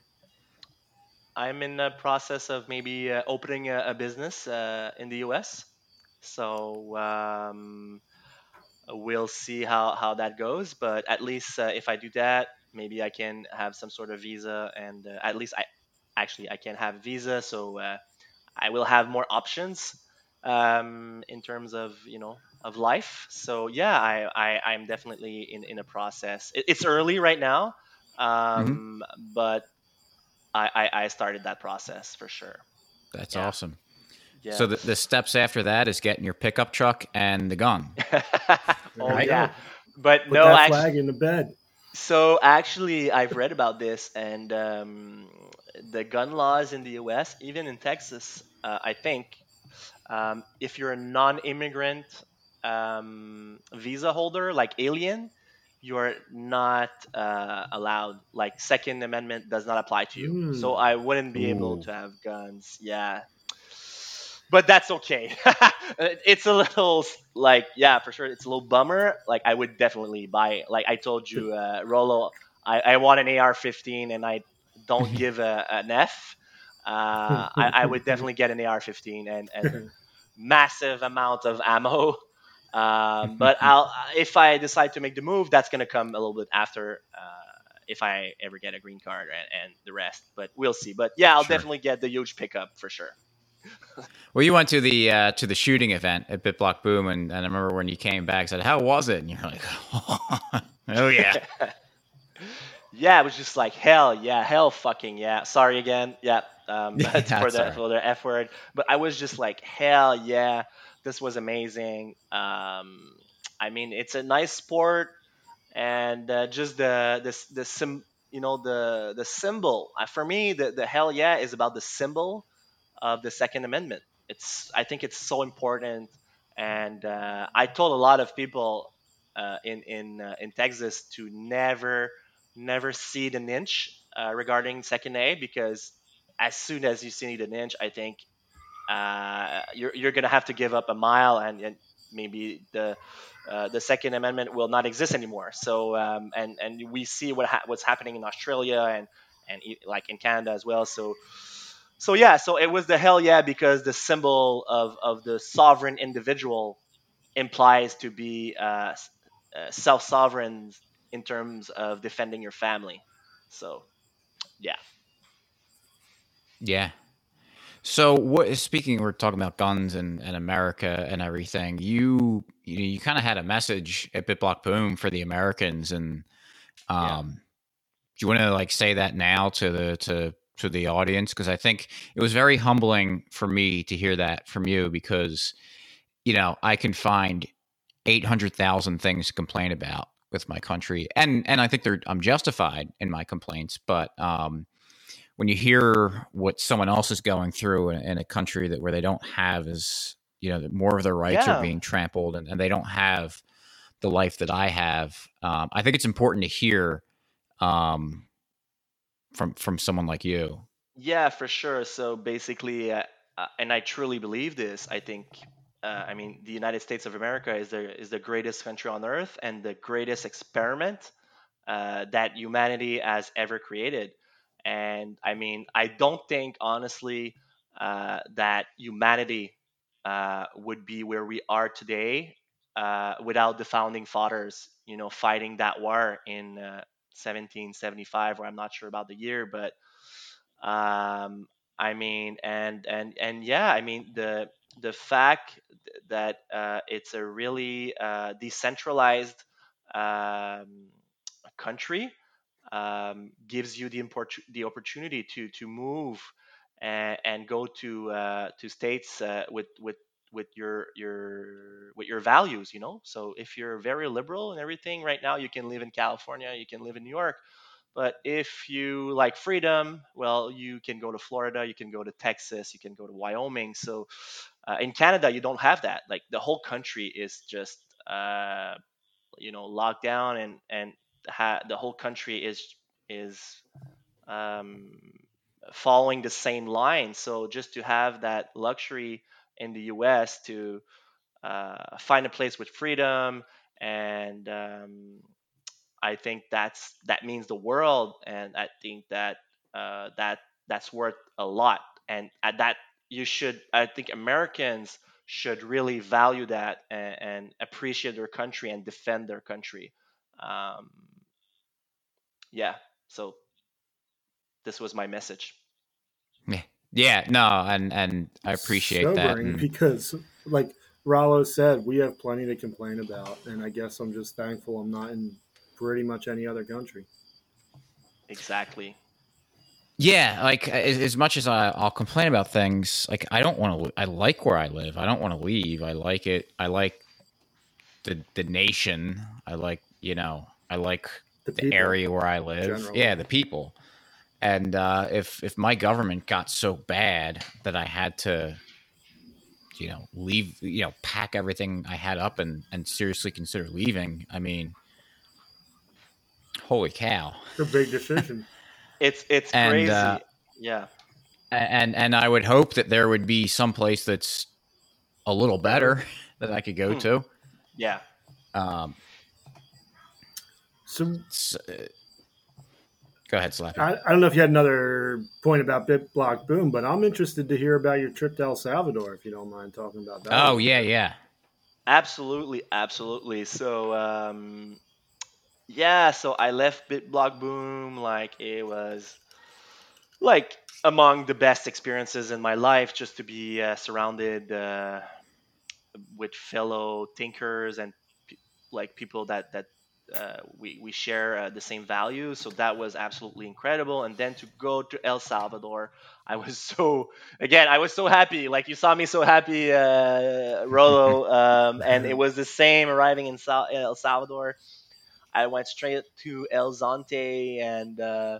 I'm in the process of maybe uh, opening a, a business uh, in the U S. So um, we'll see how how that goes. But at least uh, if I do that, maybe I can have some sort of visa, and uh, at least I actually I can have visa, so uh, I will have more options um, in terms of you know of life. So yeah, I, I I'm definitely in in a process. It, it's early right now, Hmm. um, but I, I I started that process for sure. That's Yeah, awesome. yeah. So the, the steps after that is getting your pickup truck and the gun, There Oh you right? yeah, go. but Put no, that actually. flag in the bed. So actually, I've read about this, and um, the gun laws in the U S, even in Texas, uh, I think, um, if you're a non-immigrant um, visa holder, like alien, you're not uh, allowed. Like Second Amendment does not apply to you, so Mm. I wouldn't be able Ooh. to have guns. Yeah, but that's okay. It's a little like yeah, for sure, it's a little bummer. Like I would definitely buy it. Like I told you, uh, Rolo, I, I want an A R fifteen, and I don't give a, an F. Uh, I, I would definitely get an A R fifteen and and massive amount of ammo. Um, but I'll if I decide to make the move, that's gonna come a little bit after. Uh, if I ever get a green card and, and the rest, but we'll see. But yeah, I'll Sure. definitely get the huge pickup for sure. Well, you went to the uh, to the shooting event at BitBlock Boom, and, and I remember when you came back, said, "How was it?" And you're like, "Oh yeah, Yeah, it was just like hell yeah, hell fucking yeah. Sorry again, yeah, um, yeah, but for that's all the right." for the F word. But I was just like hell yeah, this was amazing. Um, I mean, it's a nice sport, and uh, just the the the sim, you know, the the symbol. Uh, for me, the the hell yeah is about the symbol of the Second Amendment. It's I think it's so important, and uh, I told a lot of people uh, in in uh, in Texas to never never see the ninch uh, regarding Second A, because as soon as you see the ninch, I think uh, you're you're gonna have to give up a mile, and, and maybe the uh, the Second Amendment will not exist anymore. So um, and and we see what ha- what's happening in Australia and and e- like in Canada as well. So so yeah, so it was the hell yeah, because the symbol of of the sovereign individual implies to be uh, uh, self sovereign in terms of defending your family. So yeah. Yeah. So, what? Speaking, we're talking about guns and, and America and everything. You you, you kind of had a message at BitBlock Boom for the Americans, and Yeah. um, do you want to like say that now to the to to the audience? Because I think it was very humbling for me to hear that from you, because you know I can find eight hundred thousand things to complain about with my country, and and I think they're I'm justified in my complaints, but um, when you hear what someone else is going through in, in a country that where they don't have is you know more of their rights are Yeah. being trampled, and, and they don't have the life that I have. um, I think it's important to hear um, from from someone like you. Yeah, for sure. So basically, uh, uh, and I truly believe this. I think, uh, I mean, the United States of America is the is the greatest country on earth and the greatest experiment uh, that humanity has ever created. And I mean, I don't think honestly uh, that humanity uh, would be where we are today uh, without the founding fathers, you know, fighting that war in uh, seventeen seventy-five, or I'm not sure about the year, but um I mean, and and and yeah, I mean, the the fact that uh, it's a really uh, decentralized um, country um, gives you the import- the opportunity to to move and, and go to uh, to states uh, with with with your your with your values, you know. So if you're very liberal and everything right now, you can live in California, you can live in New York. But if you like freedom, well, you can go to Florida, you can go to Texas, you can go to Wyoming. So uh, in Canada, you don't have that. Like the whole country is just uh, you know locked down, and and ha- the whole country is is um, following the same line. So just to have that luxury in the U S to uh, find a place with freedom, and um, I think that's that means the world, and I think that uh, that that's worth a lot, and at that you should. I think Americans should really value that and, and appreciate their country and defend their country. Um, yeah, so this was my message. Yeah, yeah, no, and and I appreciate that, Sobering, and because, like Rollo said, we have plenty to complain about, and I guess I'm just thankful I'm not in pretty much any other country. Exactly. yeah, like as, as much as I, I'll complain about things, like I don't want to. I like where I live. I don't want to leave. I like it. I like the the nation. I like you know. I like The the people, area where I live. generally. Yeah, the people. And uh, if if my government got so bad that I had to, you know, leave, you know, pack everything I had up and and seriously consider leaving, I mean, holy cow! It's a big decision. It's it's And uh, crazy. Yeah. and and I would hope that there would be some place that's a little better that I could go Hmm. to. Yeah. Um, So s- uh, go ahead, Slappy. I, I don't know if you had another point about BitBlock Boom, but I'm interested to hear about your trip to El Salvador, if you don't mind talking about that. a Oh little yeah, bit. yeah. Absolutely, absolutely. So um yeah, so I left BitBlock Boom like it was like among the best experiences in my life, just to be uh, surrounded uh, with fellow thinkers and pe- like people that that uh, we we share uh, the same values. So that was absolutely incredible. And then to go to El Salvador, I was so again I was so happy. Like you saw me so happy, uh, Rolo, um, and it was the same arriving in Sal- El Salvador. I went straight to El Zonte and. Uh,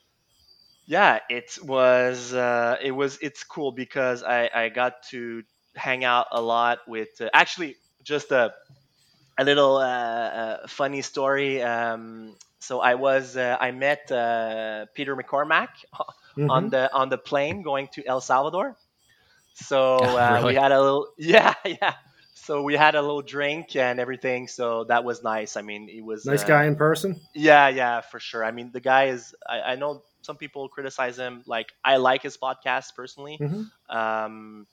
yeah, it was uh, it was it's cool because I I got to hang out a lot with uh, actually just a a little uh, uh, funny story. Um, so I was uh, I met uh, Peter McCormack on Mm-hmm. the on the plane going to El Salvador. So Oh, uh, we really? had a little yeah yeah. So we had a little drink and everything. So that was nice. I mean, it was Nice guy uh, in person. yeah, yeah, for sure. I mean, the guy is. I, I know some people criticize him. Like, I like his podcast personally. Mm-hmm. Um,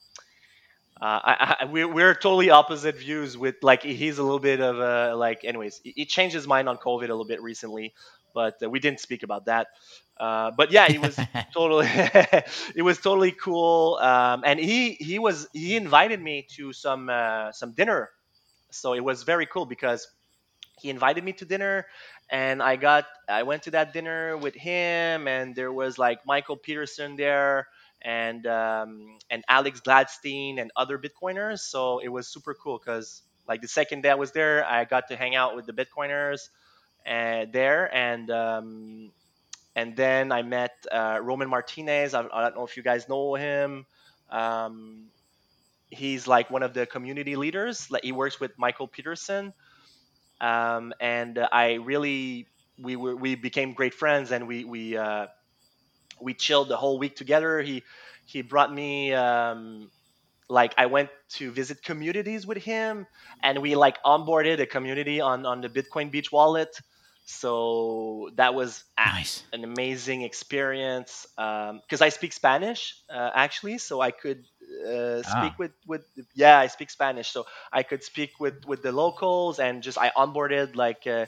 uh, I, I, we're, we're totally opposite views. With like, he's a little bit of a like. Anyways, he, he changed his mind on COVID a little bit recently, but uh, we didn't speak about that. Uh, but yeah, he was totally. It was totally cool. Um, and he he was he invited me to some uh, some dinner. So it was very cool because he invited me to dinner and i got i went to that dinner with him, and there was like Michael Peterson there, and um, and Alex Gladstein and other Bitcoiners. So it was super cool because like the second day I was there, I got to hang out with the Bitcoiners uh, there, and um, and then I met uh, Roman Martinez. I, I don't know if you guys know him. um, he's like one of the community leaders. Like, he works with Michael Peterson, um, and uh, I really we were we became great friends, and we we uh, we chilled the whole week together. He he brought me um, like I went to visit communities with him, and we like onboarded a community on on the Bitcoin Beach wallet. So that was a- Nice. an amazing experience because I speak Spanish uh, actually, so I could uh, speak Ah, with with yeah I speak Spanish, so I could speak with with the locals, and just I onboarded like uh,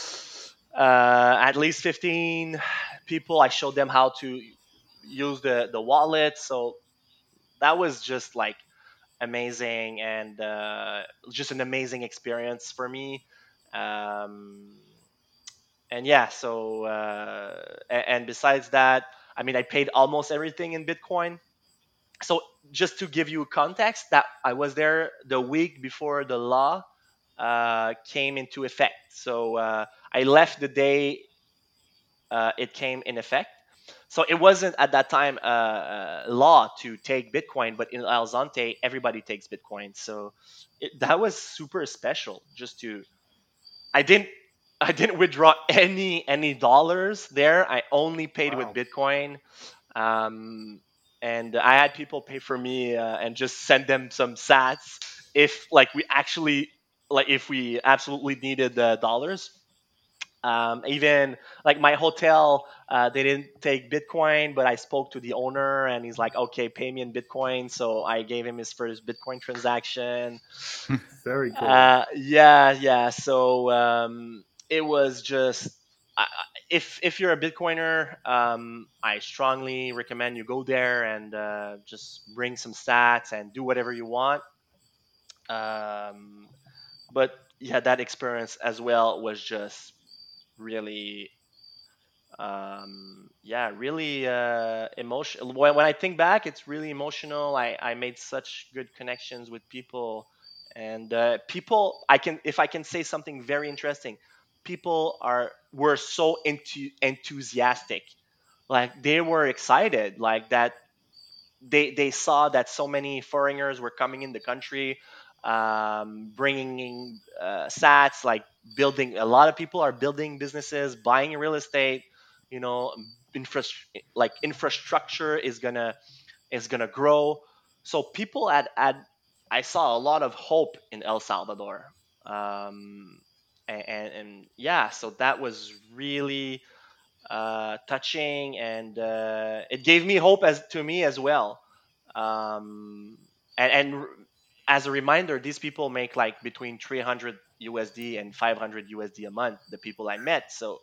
uh, at least fifteen people. I showed them how to use the the wallet, so that was just like amazing, and uh, just an amazing experience for me. Um, and yeah, so uh, a- and besides that, I mean, I paid almost everything in Bitcoin. So just to give you context, that I was there the week before the law uh, came into effect. So uh, I left the day uh, it came in effect. So it wasn't at that time uh, uh, law to take Bitcoin, but in El Zonte, everybody takes Bitcoin. So it, that was super special. Just to, I didn't, I didn't withdraw any any dollars there. I only paid with Wow. Bitcoin, um, and I had people pay for me uh, and just send them some Sats if like we actually like if we absolutely needed the dollars. Um, even like my hotel, uh, they didn't take Bitcoin, but I spoke to the owner and he's like, okay, pay me in Bitcoin. So I gave him his first Bitcoin transaction. Very cool. Uh, yeah, yeah. So um, it was just, I- I- if if you're a Bitcoiner, um, I strongly recommend you go there and uh, just bring some sats and do whatever you want. Um, but yeah, that experience as well was just really, um, yeah, really uh, emotional. When, when I think back, it's really emotional. I, I made such good connections with people, and uh, people. I can, if I can say something very interesting, people are were so into enthusiastic, like they were excited, like that they they saw that so many foreigners were coming in the country, um, bringing in uh, sats, like building. A lot of people are building businesses, buying real estate. You know, infra- like infrastructure is gonna is gonna grow. So people at at I saw a lot of hope in El Salvador. Um, and, and, and yeah, so that was really uh, touching, and uh, it gave me hope as to me as well. Um, and, and r- as a reminder, these people make like between three hundred U S D and five hundred U S D a month. The people I met, so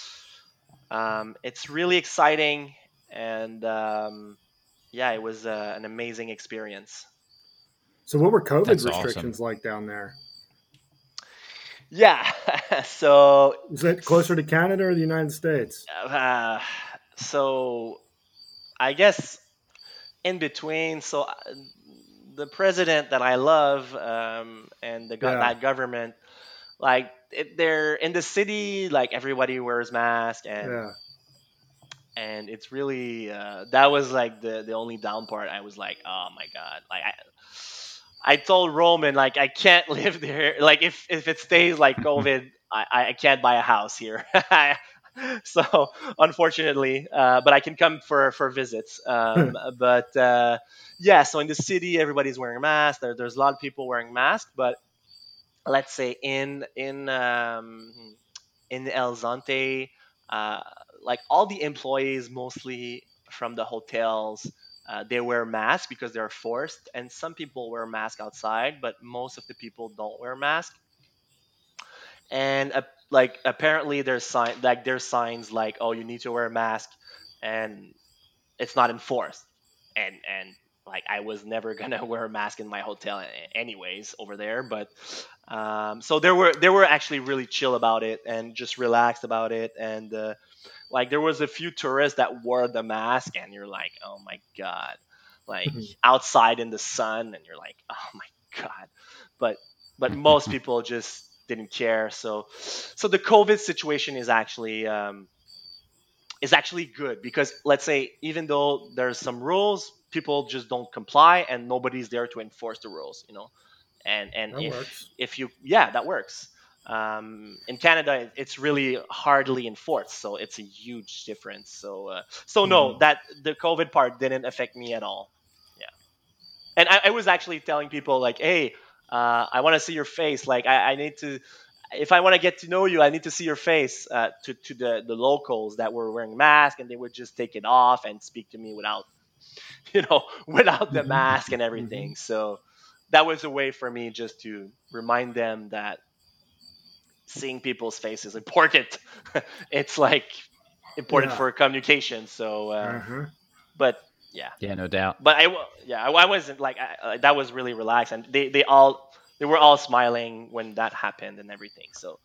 um, it's really exciting, and um, yeah, it was uh, an amazing experience. So, what were COVID That's awesome. restrictions like down there? Yeah, so Is it closer to Canada or the United States? uh, so I guess in between. So uh, the president that I love, um, and the go- Yeah, that government, like it, they're in the city, like everybody wears mask, and yeah. and it's really uh, that was like the the only down part. I was like, oh my god, like I. I told Roman like I can't live there. Like if if it stays like COVID, I, I can't buy a house here. So unfortunately, uh, but I can come for for visits. Um, but uh, yeah, so in the city, everybody's wearing a mask. There, there's a lot of people wearing masks, but let's say in in um, in El Zante, uh, like all the employees, mostly from the hotels, uh, they wear masks because they're forced, and some people wear masks outside, but most of the people don't wear masks. And uh, like apparently there's sign like there's signs like, oh, you need to wear a mask, and it's not enforced. And and like I was never gonna wear a mask in my hotel a- anyways over there, but um, so there were they were actually really chill about it and just relaxed about it. And uh, like there was a few tourists that wore the mask, and you're like, oh my god, like outside in the sun, and you're like, oh my god. But but most people just didn't care. So so the COVID situation is actually um, is actually good, because let's say even though there's some rules, people just don't comply, and nobody's there to enforce the rules, you know. And and That if works. if you yeah, that works. Um, in Canada, it's really hardly enforced, so it's a huge difference. So uh, so Hmm. no, that the COVID part didn't affect me at all. Yeah. And I, I was actually telling people like, hey, uh, I want to see your face. Like I, I need to, if I want to get to know you, I need to see your face, uh, to, to the, the locals that were wearing masks, and they would just take it off and speak to me without, you know, without the Hmm. mask and Hmm. everything. So that was a way for me just to remind them that seeing people's face is important. It's like important Yeah. for communication. So, uh, Uh-huh. but yeah, Yeah, no doubt. but I wa- yeah, I, I wasn't like I, uh, that was really relaxed, and they they all they were all smiling when that happened and everything. So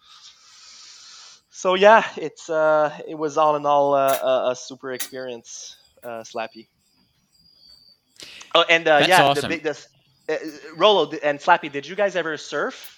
so yeah, it's uh it was all in all uh, a, a super experience, uh, Slappy. Oh, and uh, That's yeah, the awesome. big this uh, Rolo and Slappy, did you guys ever surf?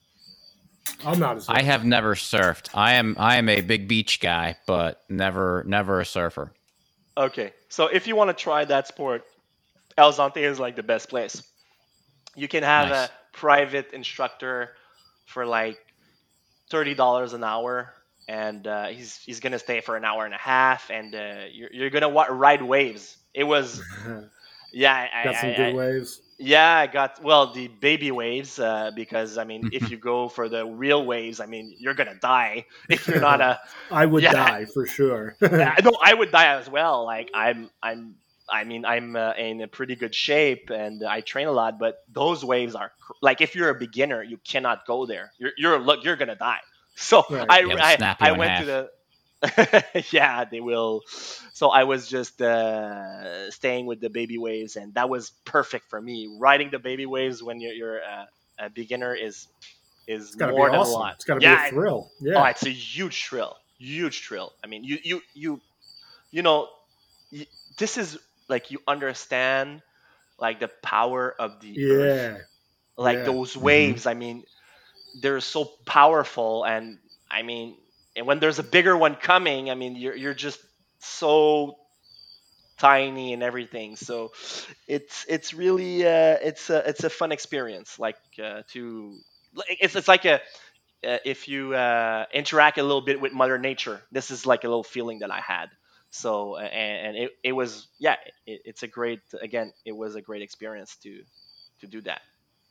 I'm not a I surfer. have never surfed. I am I am a big beach guy, but never never a surfer. Okay, so if you want to try that sport, El Zante is like the best place. You can have a Nice. private instructor for like thirty dollars an hour, and uh, he's he's gonna stay for an hour and a half, and uh, you're you're gonna wa- ride waves. It was yeah, I, Got some I, good I waves. Yeah, I got well the baby waves uh, because I mean, if Mhm. you go for the real waves, I mean, you're gonna die if you're not a I would yeah. die for sure. I know I would die as well. Like I'm, I'm, I mean, I'm uh, in a pretty good shape and I train a lot. But those waves are cr- like if you're a beginner, you cannot go there. You're, you're look, you're gonna die. So Right. I, Yeah, they'll I, snap I you in went to half. the. Yeah, they will. So I was just uh, staying with the baby waves, and that was perfect for me. Riding the baby waves when you're, you're a, a beginner is is It's got to be more than a awesome. lot. It's got to be a Yeah, thrill. oh, Yeah. it's a huge thrill, huge thrill. I mean, you you you you know, y- this is like you understand like the power of the earth, Yeah. like Yeah. those Hmm. waves. I mean, they're so powerful, and I mean, and when there's a bigger one coming, I mean, you're you're just so tiny and everything. So it's it's really uh, it's a it's a fun experience. Like uh, to like, it's it's like a uh, if you uh, interact a little bit with Mother Nature, this is like a little feeling that I had. So uh, and, and it, it was yeah, it, it's a great again, it was a great experience to to do that.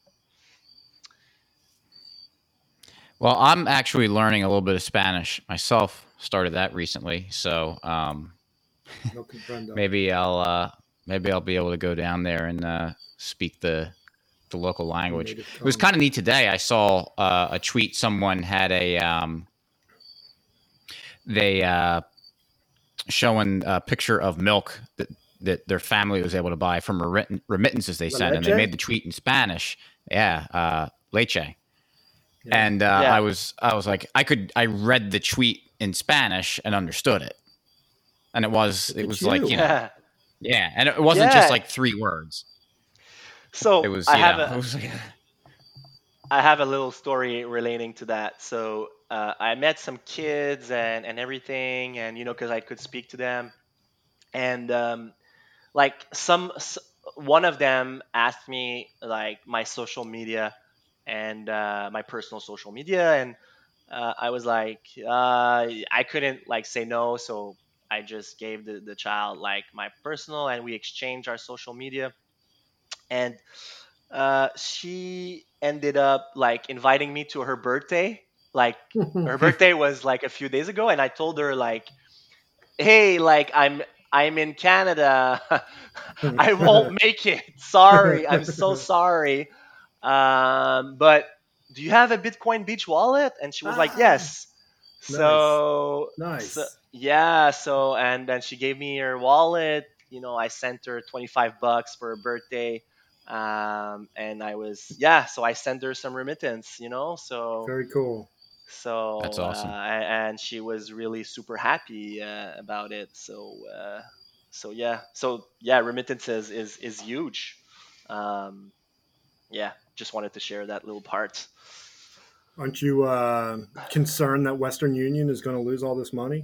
Well, I'm actually learning a little bit of Spanish myself. Started that recently, so um, No comprendo. maybe I'll uh, maybe I'll be able to go down there and uh, speak the the local The language. native It was tongue. kind of neat today. I saw uh, a tweet. Someone had a um, they uh, showing a picture of milk that that their family was able to buy from remit- remittances they La sent, and they leche? made the tweet in Spanish. Yeah, uh, leche. Yeah. And uh, I Yeah, was I was like I could I read the tweet in Spanish and understood it, and it was Look it at was like, you you. know, yeah, yeah, and it wasn't just yeah. like three words. It So was, I you have know, a it was like, I have a little story relating to that. So uh, I met some kids and and everything, and you know, because I could speak to them, and um, like some s- one of them asked me like my social media and uh, my personal social media, and uh, I was like uh, I couldn't like say no, so I just gave the, the child like my personal, and we exchanged our social media, and uh, she ended up like inviting me to her birthday. Like her birthday was like a few days ago, and I told her like, hey, like i'm i'm in Canada. I won't make it, sorry, I'm so sorry. Um but do you have a Bitcoin Beach wallet? And she was like, Ah, yes. nice. So so Nice. yeah, so and then she gave me her wallet. You know, I sent her twenty-five bucks for her birthday. Um and I was yeah, so I sent her some remittance, you know. So Very cool. that's so awesome. uh, a- and she was really super happy uh, about it. So uh, so yeah, so yeah, remittances is is huge. Um, yeah, just wanted to share that little part. Aren't you uh, concerned that Western Union is going to lose all this money?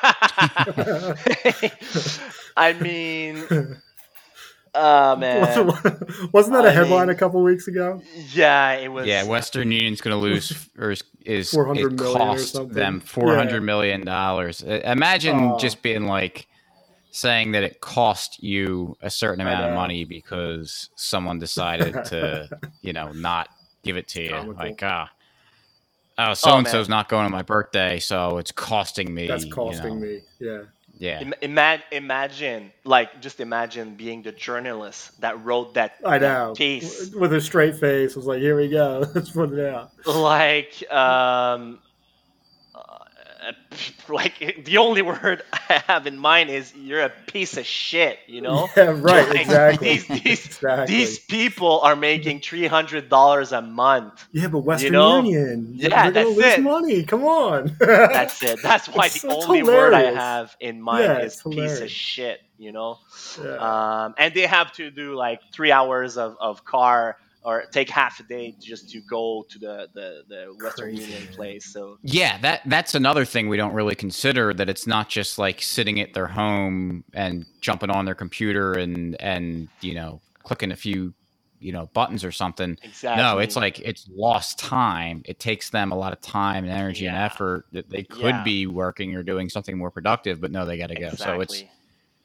I mean, uh man, Wasn't that a I headline a mean, couple weeks ago? yeah, it Yeah, was. Western Union's going to lose, or is, is four hundred it million or cost something. them four Yeah. hundred million dollars? Imagine Oh, just being like saying that it cost you a certain I amount of know. money because someone decided to, you know, not give it It's to you. comical. Like, ah, oh, so Oh and so's man, not going to my birthday, so it's costing me, That's you costing know. me. Yeah. Yeah. Im- ima- imagine, like, just imagine being the journalist that wrote that I that know. piece. With a straight face, I was like, here we go. Let's put it out. Like, um, uh, like the only word I have in mind is you're a piece of shit, you know? Yeah, right. Like Exactly. these these Exactly. these people are making three hundred dollars a month, Yeah, but you Western know? Union, they're, Yeah, they're going to that's lose it. money. Come on. That's it. That's why the it's, it's only word I hilarious. have in mind Yeah, is it's piece of hilarious. shit, you know? Yeah. Um, and they have to do like three hours of, of car or take half a day just to go to the, the, the Western Crazy, Union man. place. So Yeah, that that's another thing we don't really consider, that it's not just like sitting at their home and jumping on their computer and and you know clicking a few you know buttons or something. No, it's exactly. like it's lost time. It takes them a lot of time and energy and Yeah. effort that they could Yeah. be working or doing something more productive, but no, they got to go. So it's Exactly.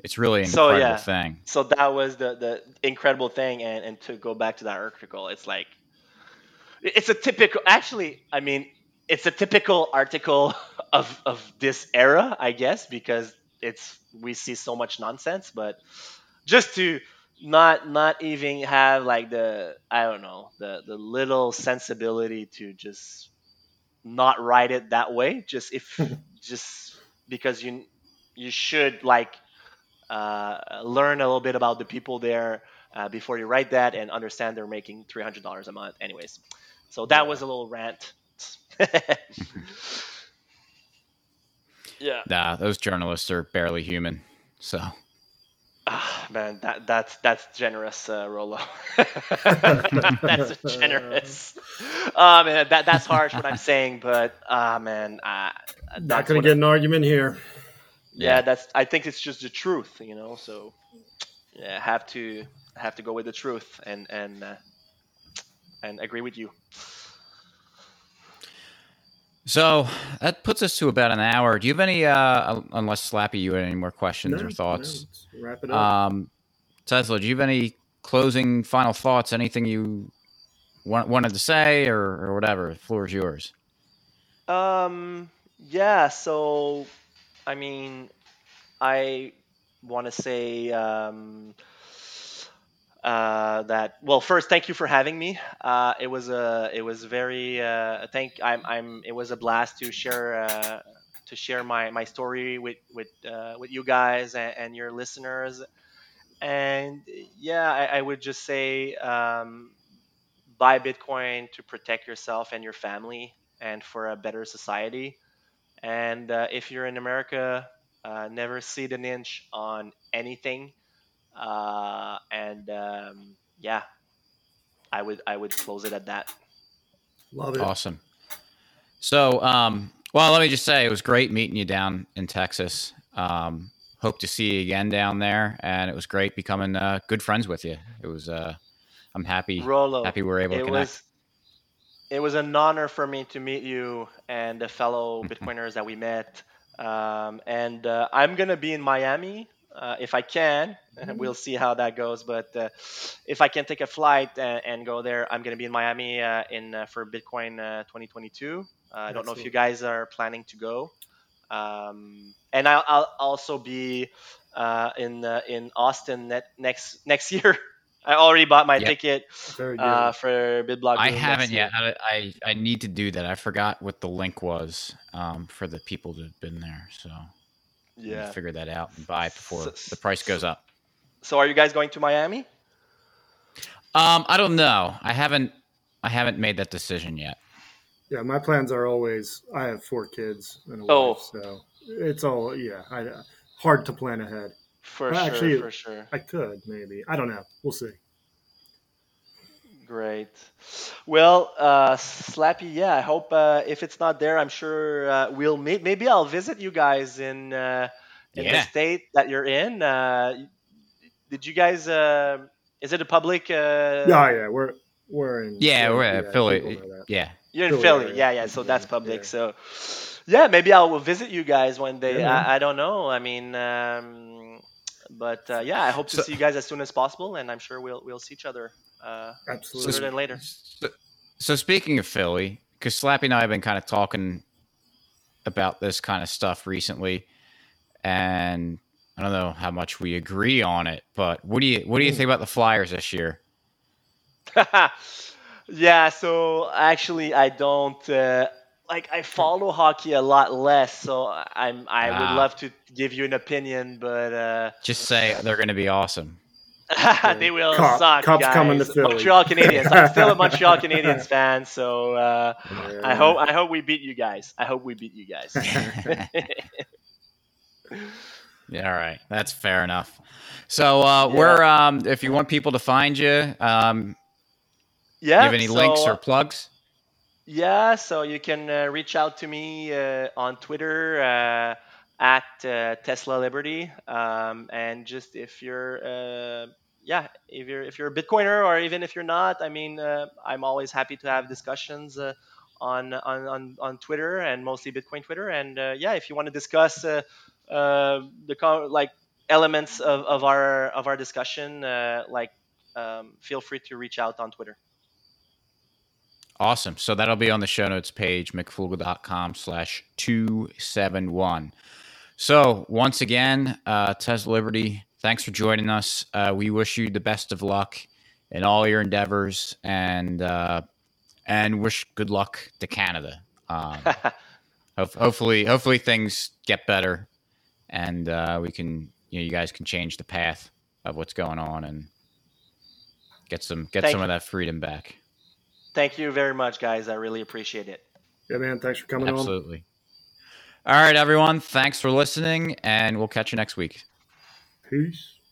It's really an So incredible yeah, thing. so that was the the incredible thing, and and to go back to that article, it's like it's a typical. Actually, I mean, it's a typical article of of this era, I guess, because it's we see so much nonsense, but just to not not even have like the I don't know the the little sensibility to just not write it that way. Just if just because you you should like uh, learn a little bit about the people there uh, before you write that and understand they're making three hundred dollars a month, anyways. So that Yeah. was a little rant. Yeah. Nah, those journalists are barely human. So Ah, man, that that's that's generous, uh, Rolo. That's generous. Oh man, that that's harsh what I'm saying, but ah man, uh, Not that's going what. to get an argument here. Yeah, yeah. that's. I think it's just the truth, you know. So yeah, have to have to go with the truth and and uh, and agree with you. So that puts us to about an hour. Do you have any, uh, unless Slappy, you had any more questions No, or thoughts? no, let's wrap it up. Um, Tesla, do you have any closing final thoughts? Anything you want, wanted to say or, or whatever? The floor is yours. Um. Yeah. So, I mean, I want to say um, uh, that. Well, first, thank you for having me. Uh, it was a. It was very. Uh, thank. I'm. I'm. It was a blast to share. Uh, to share my, my story with with uh, with you guys and, and your listeners. And yeah, I, I would just say um, buy Bitcoin to protect yourself and your family and for a better society. And uh, if you're in America, uh, never cede an inch on anything. Uh, and um, yeah, I would I would close it at that. Love it. Awesome. So, um, well, let me just say it was great meeting you down in Texas. Um, hope to see you again down there, and it was great becoming uh, good friends with you. It was. Uh, I'm happy. Rolo, happy we were able to it connect. was it was an honor for me to meet you and the fellow Bitcoiners that we met. Um, and uh, I'm gonna be in Miami uh, if I can. We'll see how that goes. But uh, if I can take a flight and, and go there, I'm gonna be in Miami uh, in uh, for Bitcoin uh, twenty twenty-two. Uh, I don't know if you guys are planning to go. Um, and I'll, I'll also be uh, in uh, in Austin net, next next year. I already bought my Yep. ticket Very good. uh, for BitBlock. I Boom haven't next year. yet. I, I I need to do that. I forgot what the link was um, for the people that have been there. So Yeah. figure that out and buy it before So, the price goes up. so are you guys going to Miami? Um, I don't know. I haven't I haven't made that decision yet. Yeah, my plans are always. I have four kids and a Oh. wife, so it's all yeah. I, hard to plan ahead. For Well, sure, actually- for sure. I could maybe. I don't know. We'll see. Great. Well, uh, Slappy, yeah, I hope uh, if it's not there, I'm sure uh, we'll meet. Maybe I'll visit you guys in uh, in the Yeah. state that you're in. Uh, did you guys? Uh, is it a public? Uh, Yeah, yeah, we're we're in. Yeah, we're at people Philly. know that. Yeah. You're in Philly Philly. area. Yeah, yeah. So Yeah, that's public. yeah. So yeah, maybe I will visit you guys one day. Yeah, man. I, I don't know. I mean, um, but uh, yeah, I hope to So- see you guys as soon as possible, and I'm sure we'll we'll see each other uh, Absolutely. sooner than later. So, so speaking of Philly, because Slappy and I have been kind of talking about this kind of stuff recently, and I don't know how much we agree on it, but what do you what do you think about the Flyers this year? Yeah, so actually, I don't uh, like. I follow hockey a lot less, so I'm. I would Ah. love to give you an opinion, but uh, Just say they're going to be awesome. they will Cup- suck, Cup's guys. coming to Philly. Montreal Canadiens. I'm still a Montreal Canadiens fan, so uh, Yeah. I hope. I hope we beat you guys. I hope we beat you guys. Yeah, all right, that's fair enough. So uh, we're um, if you want people to find you, um, Yeah. do you have any so, links or plugs? Yeah, so you can uh, reach out to me uh, on Twitter uh, at uh, Tesla Liberty, um, and just if you're, uh, yeah, if you're if you're a Bitcoiner or even if you're not, I mean, uh, I'm always happy to have discussions uh, on, on on on Twitter and mostly Bitcoin Twitter, and uh, yeah, if you want to discuss uh, uh, the con- like elements of, of our of our discussion, uh, like um, feel free to reach out on Twitter. Awesome. So that'll be on the show notes page, mcfogle.com slash 271. So once again, uh, Tesla Liberty, thanks for joining us. Uh, we wish you the best of luck in all your endeavors, and uh, and wish good luck to Canada. Um, ho- hopefully, hopefully things get better, and uh, we can, you know, you guys can change the path of what's going on and get some get Thank some you. of that freedom back. Thank you very much, guys. I really appreciate it. Yeah, man. Thanks for coming on. Absolutely. All right, everyone. Thanks for listening, and we'll catch you next week. Peace.